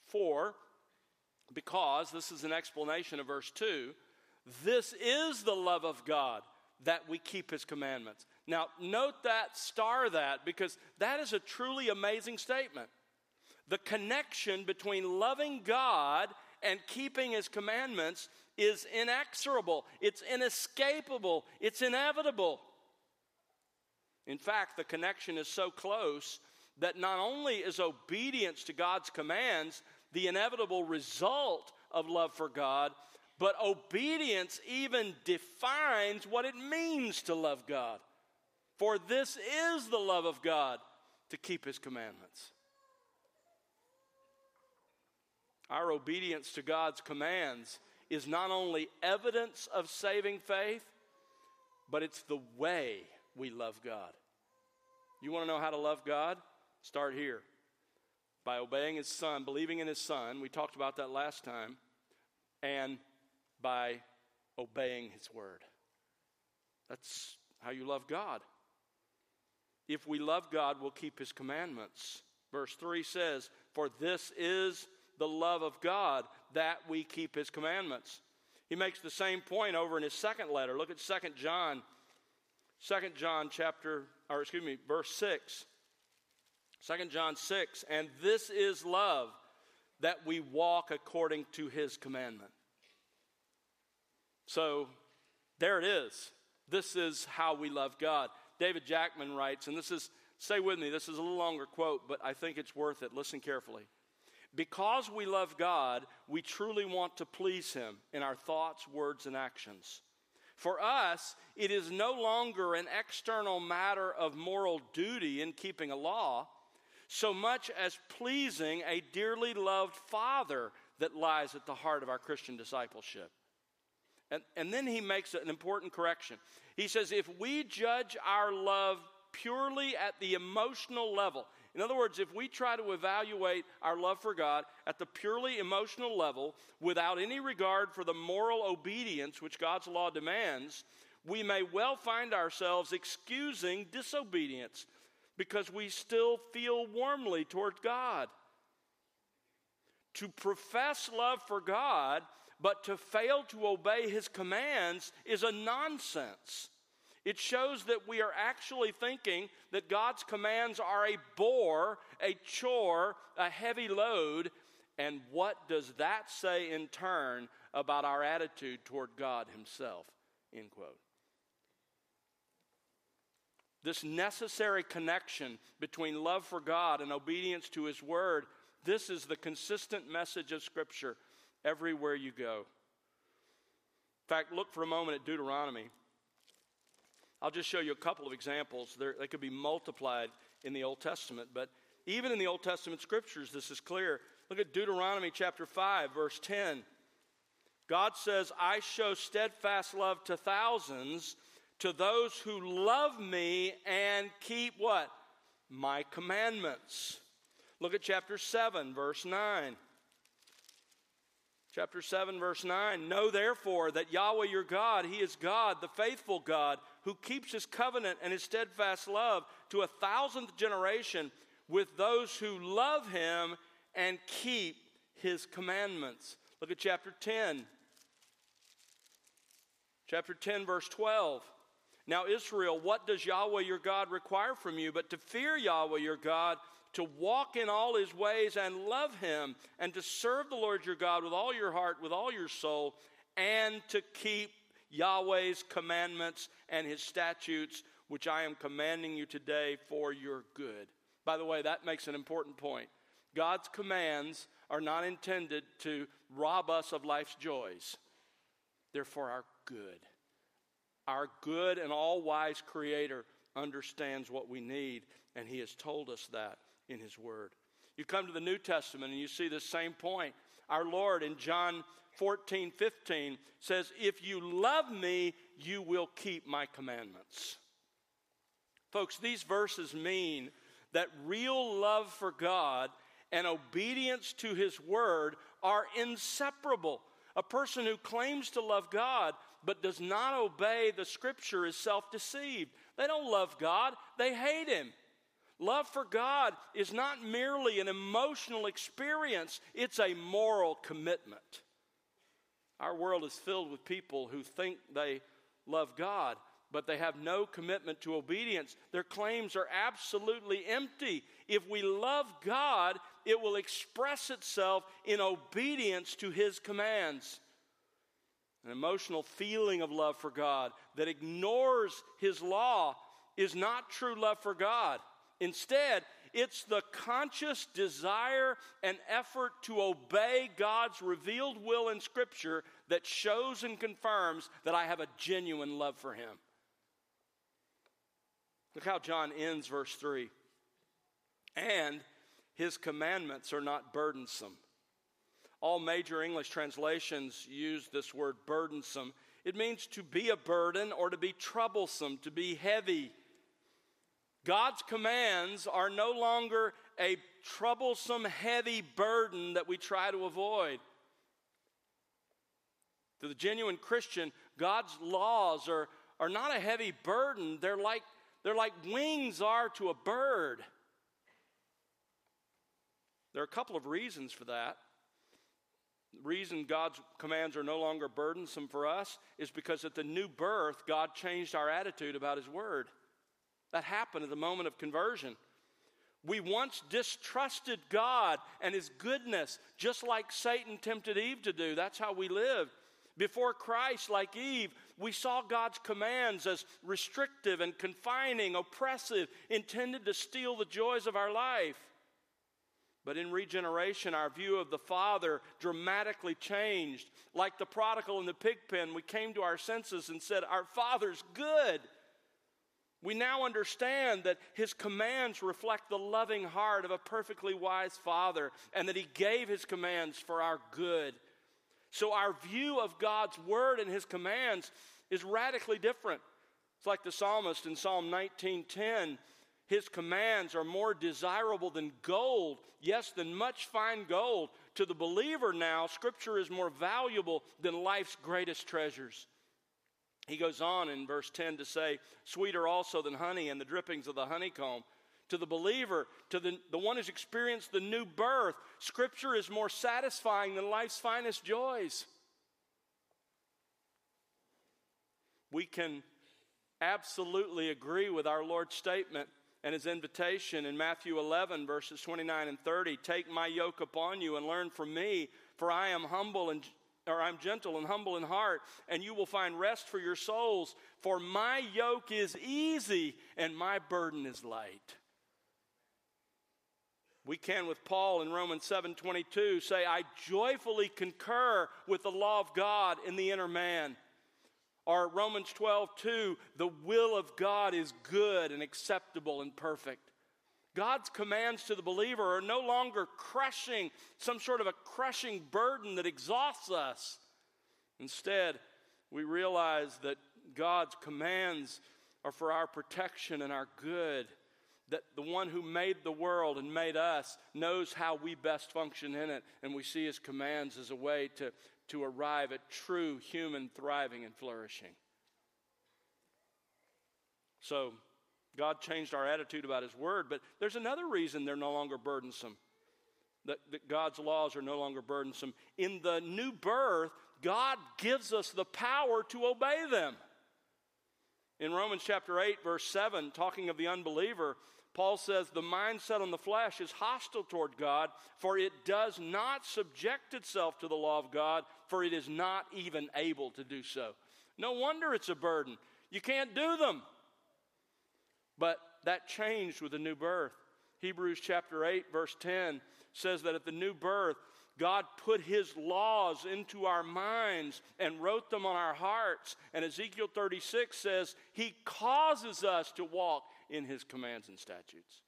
because, this is an explanation of verse 2, this is the love of God, that we keep his commandments. Now, note that, star that, because that is a truly amazing statement. The connection between loving God and keeping his commandments is inexorable. It's inescapable. It's inevitable. In fact, the connection is so close that not only is obedience to God's commands the inevitable result of love for God, but obedience even defines what it means to love God. For this is the love of God, to keep his commandments. Our obedience to God's commands is not only evidence of saving faith, but it's the way we love God. You want to know how to love God? Start here. By obeying his Son, believing in his Son. We talked about that last time. And by obeying his word. That's how you love God. If we love God, we'll keep his commandments. Verse 3 says, "For this is the love of God, that we keep his commandments." He makes the same point over in his second letter. Look at 2 John. 2 John verse 6. 2 John 6, "And this is love, that we walk according to his commandment." So, there it is. This is how we love God. David Jackman writes, and stay with me, this is a little longer quote, but I think it's worth it. Listen carefully. "Because we love God, we truly want to please him in our thoughts, words, and actions. For us, it is no longer an external matter of moral duty in keeping a law, so much as pleasing a dearly loved Father that lies at the heart of our Christian discipleship." And then he makes an important correction. He says, if we judge our love purely at the emotional level, in other words, if we try to evaluate our love for God at the purely emotional level without any regard for the moral obedience which God's law demands, we may well find ourselves excusing disobedience because we still feel warmly toward God. To profess love for God, but to fail to obey his commands is a nonsense. It shows that we are actually thinking that God's commands are a bore, a chore, a heavy load. And what does that say in turn about our attitude toward God himself? End quote. This necessary connection between love for God and obedience to his word, this is the consistent message of Scripture everywhere you go. In fact, look for a moment at Deuteronomy. I'll just show you a couple of examples. They could be multiplied in the Old Testament, but even in the Old Testament scriptures, this is clear. Look at Deuteronomy chapter 5, verse 10. God says, I show steadfast love to thousands, to those who love me and keep what? My commandments. Look at chapter 7, verse 9. Chapter 7, verse 9. Know therefore that Yahweh your God, He is God, the faithful God, who keeps His covenant and His steadfast love to 1,000th generation with those who love Him and keep His commandments. Look at chapter 10. Chapter 10, verse 12. Now, Israel, what does Yahweh your God require from you but to fear Yahweh your God, to walk in all His ways and love Him, and to serve the Lord your God with all your heart, with all your soul, and to keep Yahweh's commandments and His statutes, which I am commanding you today for your good. By the way, that makes an important point. God's commands are not intended to rob us of life's joys. They're for our good. Our good and all-wise Creator understands what we need, and He has told us that in His Word. You come to the New Testament and you see the same point. Our Lord in John 14:15 says, if you love me, you will keep my commandments. Folks, these verses mean that real love for God and obedience to His Word are inseparable. A person who claims to love God but does not obey the Scripture is self-deceived. They don't love God, they hate Him. Love for God is not merely an emotional experience, it's a moral commitment. Our world is filled with people who think they love God, but they have no commitment to obedience. Their claims are absolutely empty. If we love God, it will express itself in obedience to His commands. An emotional feeling of love for God that ignores His law is not true love for God. Instead, it's the conscious desire and effort to obey God's revealed will in Scripture that shows and confirms that I have a genuine love for Him. Look how John ends verse 3. And His commandments are not burdensome. All major English translations use this word burdensome. It means to be a burden or to be troublesome, to be heavy. God's commands are no longer a troublesome, heavy burden that we try to avoid. To the genuine Christian, God's laws are not a heavy burden. They're like wings are to a bird. There are a couple of reasons for that. The reason God's commands are no longer burdensome for us is because at the new birth, God changed our attitude about His Word. That happened at the moment of conversion. We once distrusted God and His goodness, just like Satan tempted Eve to do. That's how we lived. Before Christ, like Eve, we saw God's commands as restrictive and confining, oppressive, intended to steal the joys of our life. But in regeneration, our view of the Father dramatically changed. Like the prodigal in the pig pen, we came to our senses and said, our Father's good. We now understand that His commands reflect the loving heart of a perfectly wise Father, and that He gave His commands for our good. So our view of God's Word and His commands is radically different. It's like the psalmist in Psalm 19:10. His commands are more desirable than gold, yes, than much fine gold. To the believer now, Scripture is more valuable than life's greatest treasures. He goes on in verse 10 to say, sweeter also than honey and the drippings of the honeycomb. To the believer, to the one who's experienced the new birth, Scripture is more satisfying than life's finest joys. We can absolutely agree with our Lord's statement and His invitation in Matthew 11, verses 29 and 30. Take my yoke upon you and learn from me, for I'm gentle and humble in heart, and you will find rest for your souls. For my yoke is easy and my burden is light. We can, with Paul in Romans 7:22, say, I joyfully concur with the law of God in the inner man. Or Romans 12:2, the will of God is good and acceptable and perfect. God's commands to the believer are no longer crushing, some sort of a crushing burden that exhausts us. Instead, we realize that God's commands are for our protection and our good. That the one who made the world and made us knows how we best function in it. And we see his commands as a way to arrive at true human thriving and flourishing. So, God changed our attitude about his word, but there's another reason they're no longer burdensome. That God's laws are no longer burdensome. In the new birth, God gives us the power to obey them. In Romans chapter 8, verse 7, talking of the unbeliever, Paul says, the mindset on the flesh is hostile toward God, for it does not subject itself to the law of God, for it is not even able to do so. No wonder it's a burden. You can't do them. But that changed with the new birth. Hebrews chapter 8, verse 10 says that at the new birth, God put his laws into our minds and wrote them on our hearts. And Ezekiel 36 says he causes us to walk in his commands and statutes.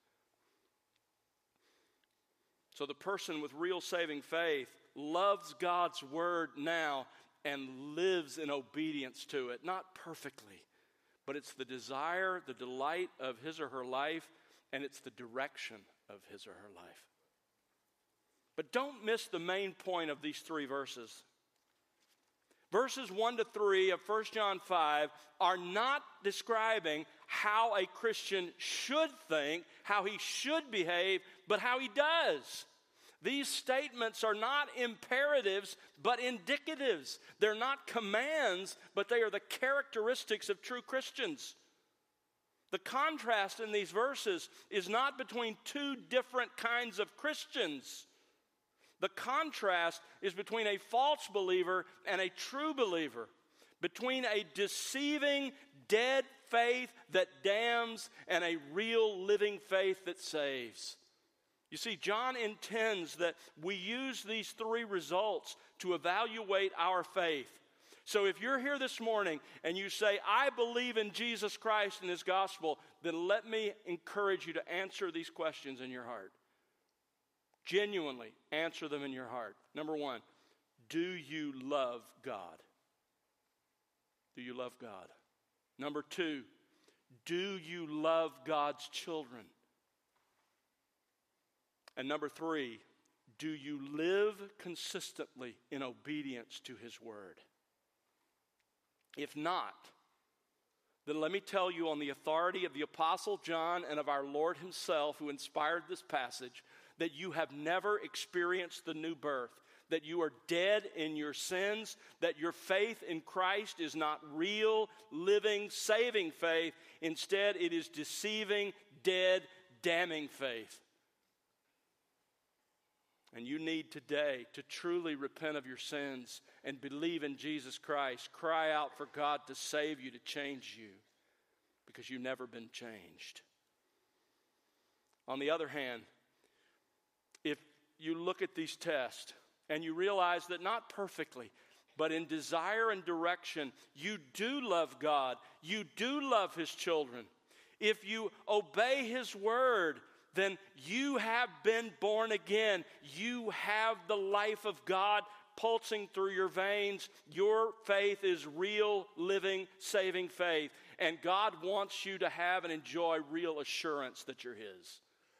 So the person with real saving faith loves God's word now and lives in obedience to it. Not perfectly, but it's the desire, the delight of his or her life, and it's the direction of his or her life. But don't miss the main point of these three verses. Verses 1 to 3 of 1 John 5 are not describing how a Christian should think, how he should behave, but how he does. These statements are not imperatives, but indicatives. They're not commands, but they are the characteristics of true Christians. The contrast in these verses is not between two different kinds of Christians. The contrast is between a false believer and a true believer, between a deceiving, dead faith that damns and a real living faith that saves. You see, John intends that we use these three results to evaluate our faith. So if you're here this morning and you say, I believe in Jesus Christ and his gospel, then let me encourage you to answer these questions in your heart. Genuinely answer them in your heart. Number one, do you love God? Do you love God? Number two, do you love God's children? And number three, do you live consistently in obedience to his word? If not, then let me tell you on the authority of the Apostle John and of our Lord himself who inspired this passage, that you have never experienced the new birth, that you are dead in your sins, that your faith in Christ is not real, living, saving faith. Instead, it is deceiving, dead, damning faith. And you need today to truly repent of your sins and believe in Jesus Christ. Cry out for God to save you, to change you, because you've never been changed. On the other hand, if you look at these tests and you realize that not perfectly, but in desire and direction, you do love God, you do love his children. If you obey his word, then you have been born again. You have the life of God pulsing through your veins. Your faith is real, living, saving faith. And God wants you to have and enjoy real assurance that you're his.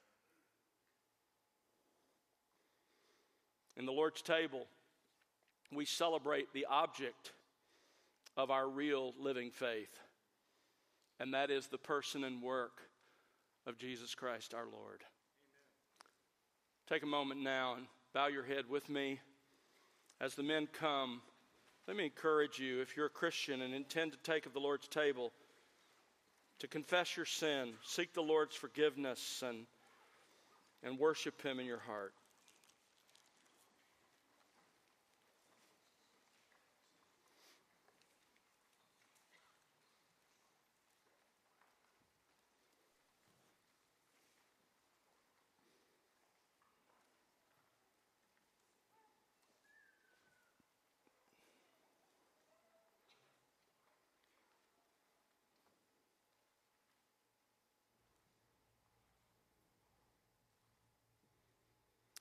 In the Lord's table, we celebrate the object of our real living faith, and that is the person and work of Jesus Christ our Lord. Amen. Take a moment now and bow your head with me. As the men come, let me encourage you, if you're a Christian and intend to take of the Lord's table, to confess your sin, seek the Lord's forgiveness, and worship him in your heart.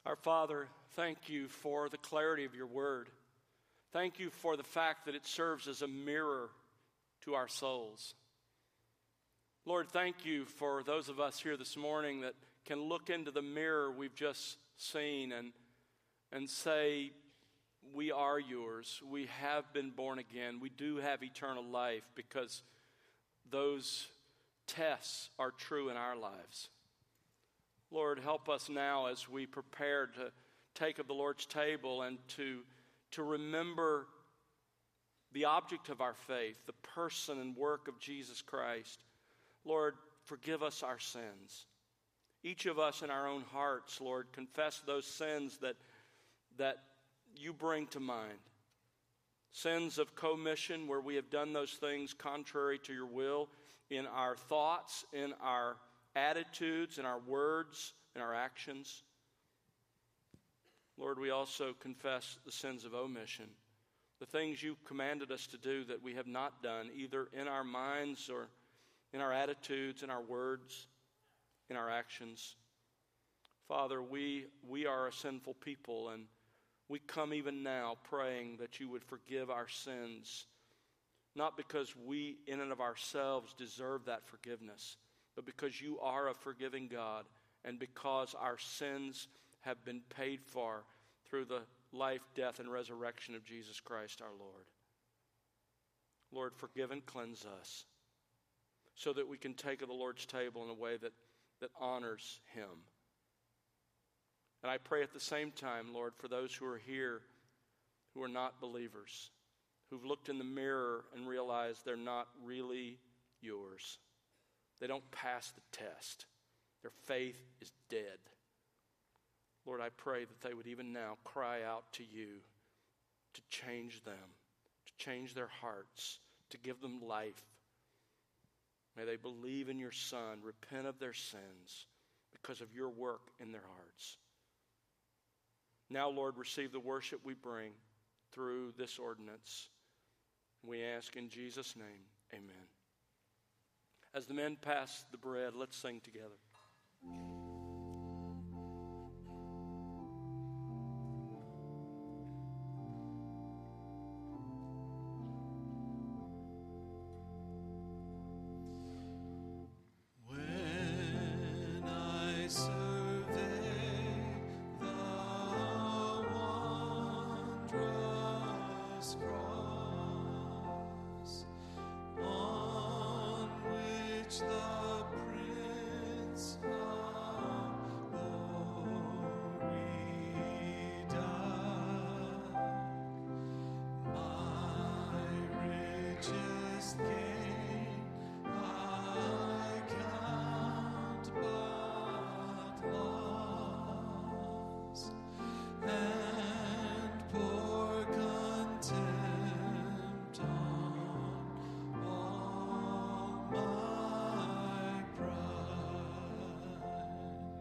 Our Father, thank you for the clarity of your word. Thank you for the fact that it serves as a mirror to our souls. Lord, thank you for those of us here this morning that can look into the mirror we've just seen and say, we are yours. We have been born again. We do have eternal life because those tests are true in our lives. Lord, help us now as we prepare to take of the Lord's table and to remember the object of our faith, the person and work of Jesus Christ. Lord, forgive us our sins. Each of us in our own hearts, Lord, confess those sins that you bring to mind. Sins of commission where we have done those things contrary to your will in our thoughts, in our attitudes, in our words, in our actions. Lord, we also confess the sins of omission, the things you commanded us to do that we have not done, either in our minds or in our attitudes, in our words, in our actions. Father, we are a sinful people, and we come even now praying that you would forgive our sins, not because we in and of ourselves deserve that forgiveness, but because you are a forgiving God, and because our sins have been paid for through the life, death, and resurrection of Jesus Christ our Lord. Lord, forgive and cleanse us so that we can take of the Lord's table in a way that honors him. And I pray at the same time, Lord, for those who are here who are not believers, who've looked in the mirror and realized they're not really yours. They don't pass the test. Their faith is dead. Lord, I pray that they would even now cry out to you to change them, to change their hearts, to give them life. May they believe in your Son, repent of their sins because of your work in their hearts. Now, Lord, receive the worship we bring through this ordinance. We ask in Jesus' name, amen. As the men pass the bread, let's sing together. When I survey the wondrous cross on which the Prince of Glory died, my richest gain I count but loss, and pour contempt on all my pride.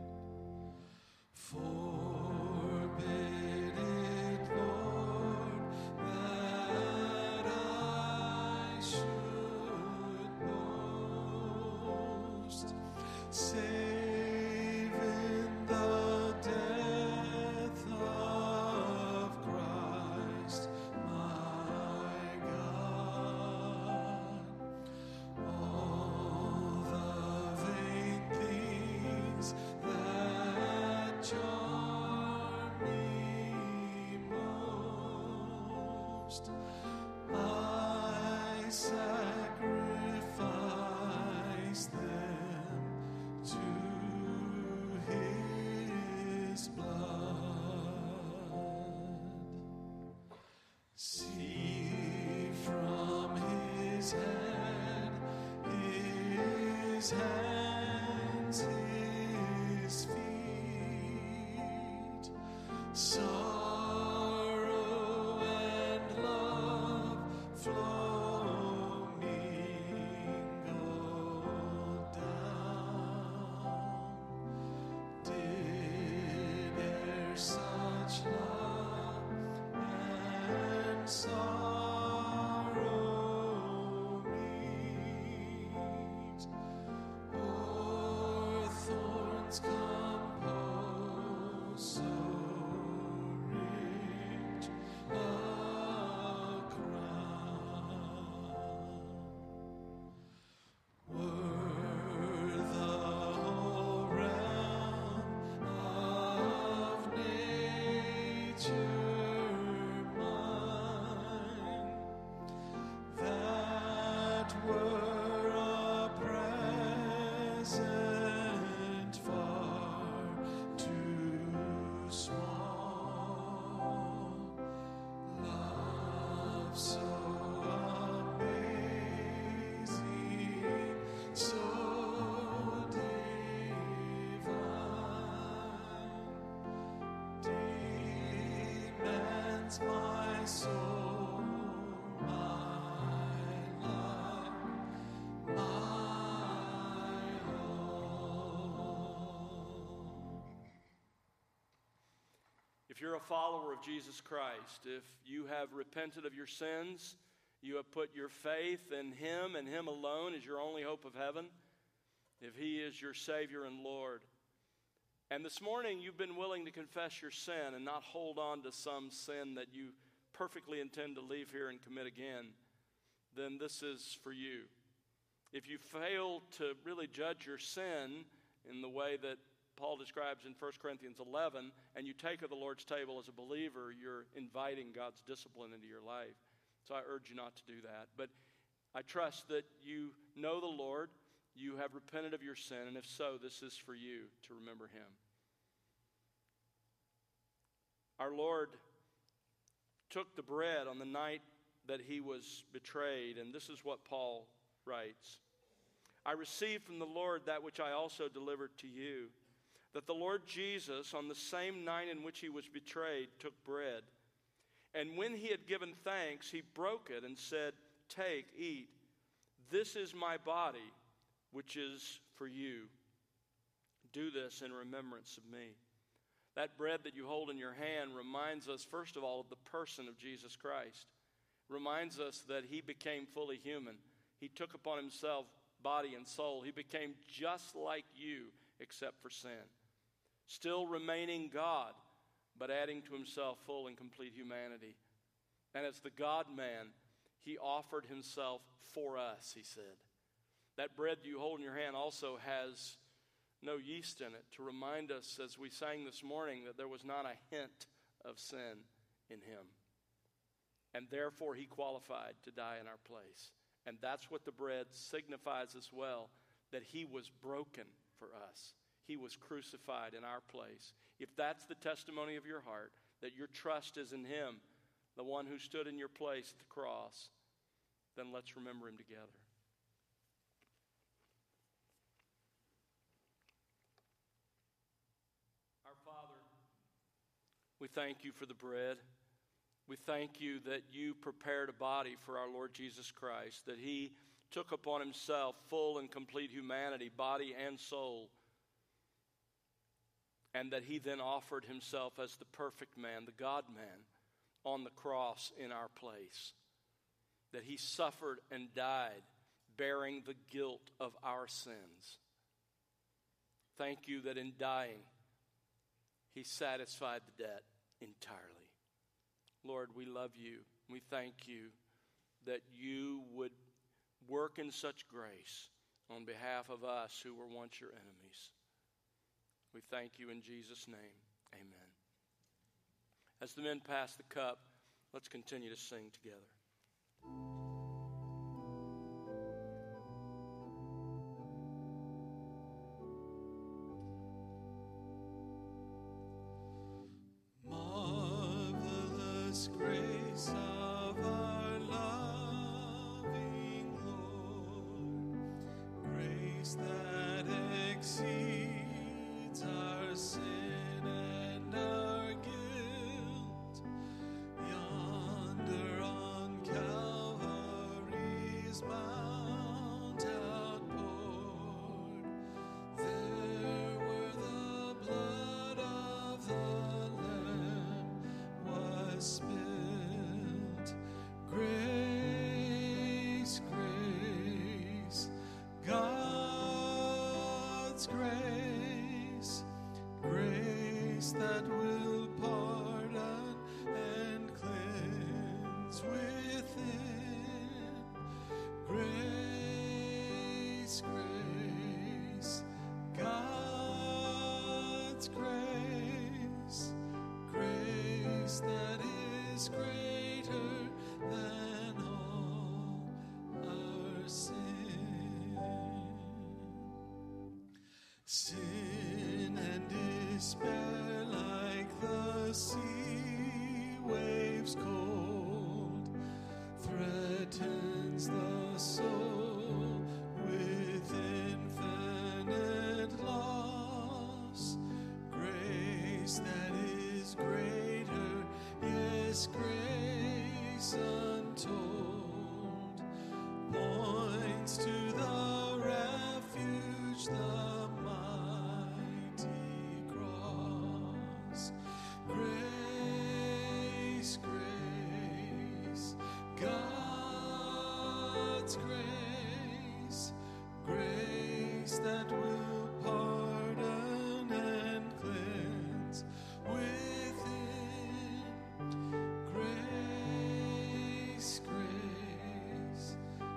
Forbid it, Lord, that I should boast, save in the death of Christ my God. All the vain things that charm me most, I sacrifice them to his blood. See from his hand, his hands, his feet, sorrow and love flow mingled down. Did e'er such love and sorrow meet, o'er thorns compose so my soul, my life, my all. If you're a follower of Jesus Christ, if you have repented of your sins, you have put your faith in Him and Him alone as your only hope of heaven, if He is your Savior and Lord, and this morning you've been willing to confess your sin and not hold on to some sin that you perfectly intend to leave here and commit again, then this is for you. If you fail to really judge your sin in the way that Paul describes in 1 Corinthians 11, and you take of the Lord's table as a believer, you're inviting God's discipline into your life. So I urge you not to do that. But I trust that you know the Lord, you have repented of your sin, and if so, this is for you to remember Him. Our Lord took the bread on the night that He was betrayed, and this is what Paul writes. I received from the Lord that which I also delivered to you, that the Lord Jesus, on the same night in which He was betrayed, took bread. And when He had given thanks, He broke it and said, "Take, eat. This is my body, which is for you. Do this in remembrance of me." That bread that you hold in your hand reminds us, first of all, of the person of Jesus Christ. Reminds us that He became fully human. He took upon Himself body and soul. He became just like you, except for sin. Still remaining God, but adding to Himself full and complete humanity. And as the God-man, He offered Himself for us, He said. That bread you hold in your hand also has no yeast in it, to remind us, as we sang this morning, that there was not a hint of sin in Him. And therefore He qualified to die in our place. And that's what the bread signifies as well, that He was broken for us. He was crucified in our place. If that's the testimony of your heart, that your trust is in Him, the one who stood in your place at the cross, then let's remember Him together. Our Father, we thank You for the bread. We thank You that You prepared a body for our Lord Jesus Christ, that He took upon Himself full and complete humanity, body and soul, and that He then offered Himself as the perfect man, the God-man, on the cross in our place. That He suffered and died, bearing the guilt of our sins. Thank You that in dying, He satisfied the debt entirely. Lord, we love You. We thank You that You would work in such grace on behalf of us who were once Your enemies. We thank You in Jesus' name. Amen. As the men pass the cup, let's continue to sing together. Marvelous grace of our loving Lord, grace that exceeds our sin and our guilt. Yonder on Calvary's mount outpoured, there where the blood of the Lamb was spilt. Grace, grace, God's grace, grace that will pardon and cleanse within. Grace, grace, God's grace, grace that is greater than all our sin. Sin and despair like the sea waves cold threatens the soul with infinite loss. Grace that is greater, yet this grace untold points to the refuge, the mighty cross. Grace, grace, God's grace, grace that will pardon and cleanse within. Grace, grace,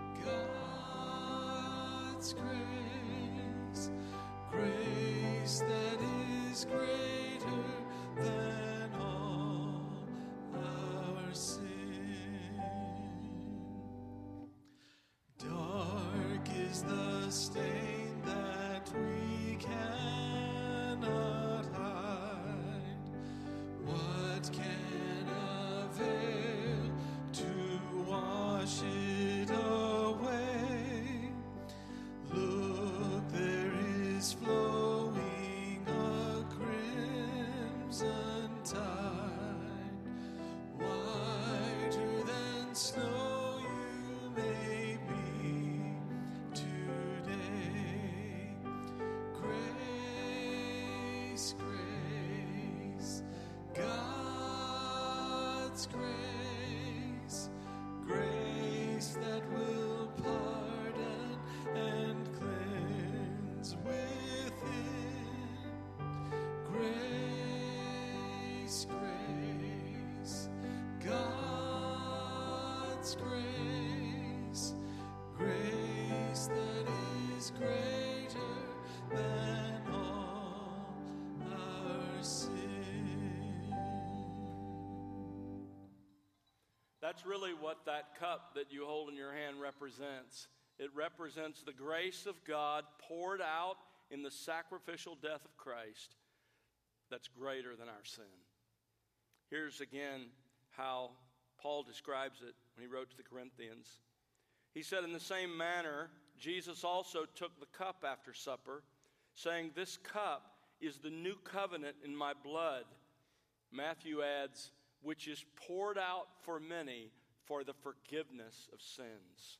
God's grace, grace that is greater than all our sin. Dark is the stain that we cannot hide. What can avail to wash it away? Look, there is flowing a crimson tide, whiter than snow you may be today. Grace, grace, God's grace, grace that will pardon and cleanse within. Grace, grace, God's grace, grace that is greater than all our sin. That's really what that cup that you hold in your hand represents. It represents the grace of God poured out in the sacrificial death of Christ that's greater than our sin. Here's again how Paul describes it when he wrote to the Corinthians. He said, in the same manner, Jesus also took the cup after supper, saying, this cup is the new covenant in my blood. Matthew adds, which is poured out for many for the forgiveness of sins.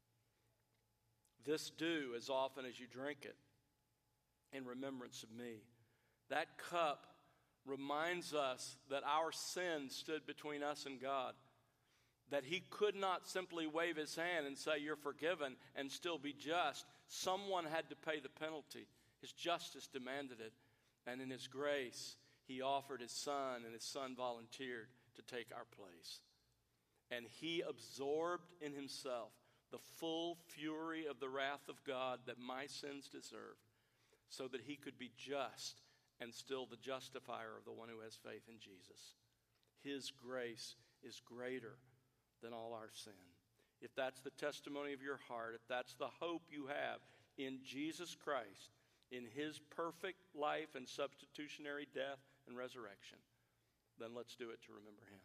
This do as often as you drink it in remembrance of me. That cup reminds us that our sin stood between us and God, that he could not simply wave his hand and say, you're forgiven, and still be just. Someone had to pay the penalty. His justice demanded it. And in his grace, he offered his son, and his son volunteered to take our place. And he absorbed in himself the full fury of the wrath of God that my sins deserved, so that he could be just and still the justifier of the one who has faith in Jesus. His grace is greater than all our sin. If that's the testimony of your heart, if that's the hope you have in Jesus Christ, in his perfect life and substitutionary death and resurrection, then let's do it to remember him.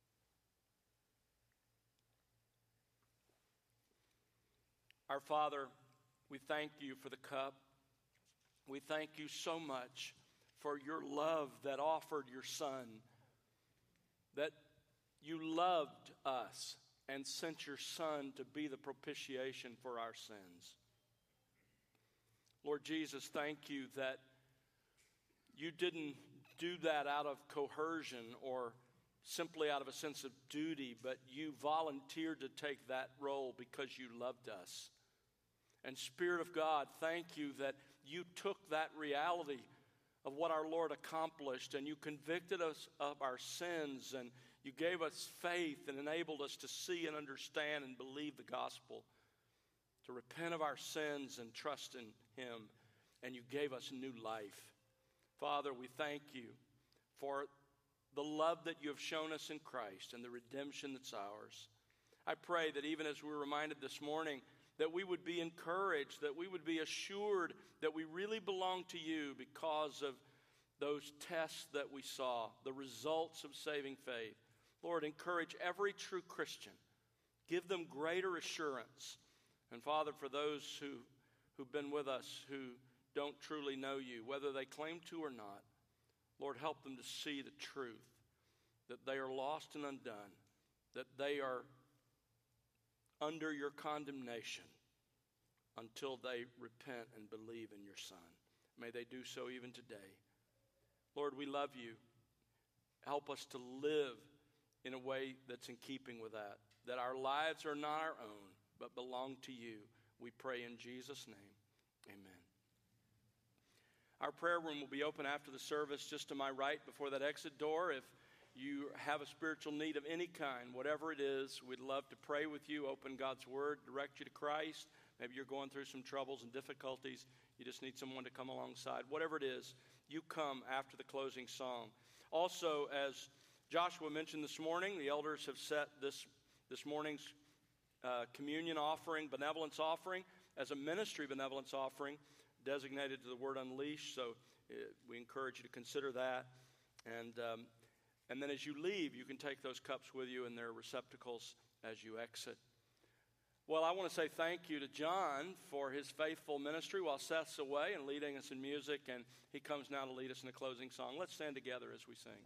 Our Father, we thank you for the cup. We thank you so much for your love that offered your Son, that you loved us and sent your Son to be the propitiation for our sins. Lord Jesus, thank you that you didn't do that out of coercion or simply out of a sense of duty, but you volunteered to take that role because you loved us. And Spirit of God, thank you that you took that reality of what our Lord accomplished, and you convicted us of our sins, and you gave us faith and enabled us to see and understand and believe the gospel, to repent of our sins and trust in him, and you gave us new life. Father, we thank you for the love that you have shown us in Christ and the redemption that's ours. I pray that even as we're reminded this morning, that we would be encouraged, that we would be assured that we really belong to you because of those tests that we saw, the results of saving faith. Lord, encourage every true Christian. Give them greater assurance. And Father, for those who've been with us who don't truly know you, whether they claim to or not, Lord, help them to see the truth, that they are lost and undone, that they are under your condemnation until they repent and believe in your Son. May they do so even today. Lord, we love you. Help us to live in a way that's in keeping with that our lives are not our own, but belong to you. We pray in Jesus' name. Amen. Our prayer room will be open after the service just to my right before that exit door. If you have a spiritual need of any kind, whatever it is, we'd love to pray with you, open God's Word, direct you to Christ. Maybe you're going through some troubles and difficulties. You just need someone to come alongside. Whatever it is, you come after the closing song. Also, as Joshua mentioned this morning, the elders have set this morning's communion offering, benevolence offering, as a ministry benevolence offering designated to the word unleash. So we encourage you to consider that. And then as you leave, you can take those cups with you in their receptacles as you exit. Well, I want to say thank you to John for his faithful ministry while Seth's away and leading us in music, and he comes now to lead us in the closing song. Let's stand together as we sing.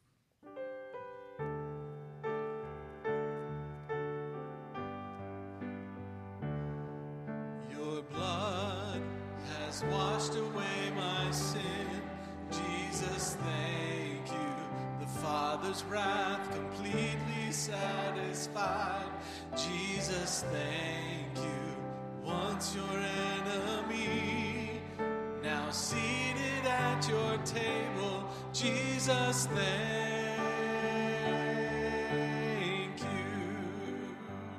Your blood has washed away my sin. Jesus, thank you. The Father's wrath completely satisfied. Jesus, thank you. Once your enemy, now seated at your table. Jesus, thank you.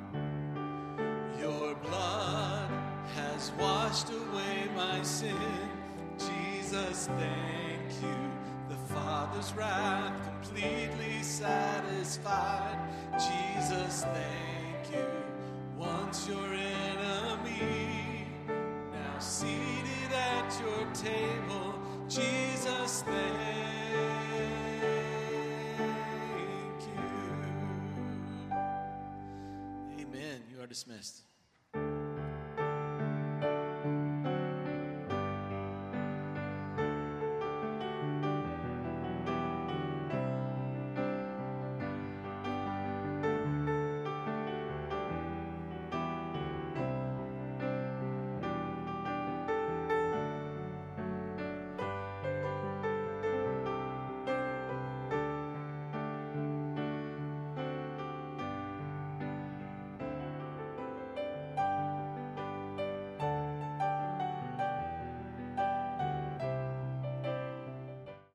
Your blood has washed away my sin. Jesus, thank you. The Father's wrath completely satisfied. Jesus, thank you. Once your enemy, now seated at your table. Jesus, thank you. Amen. You are dismissed.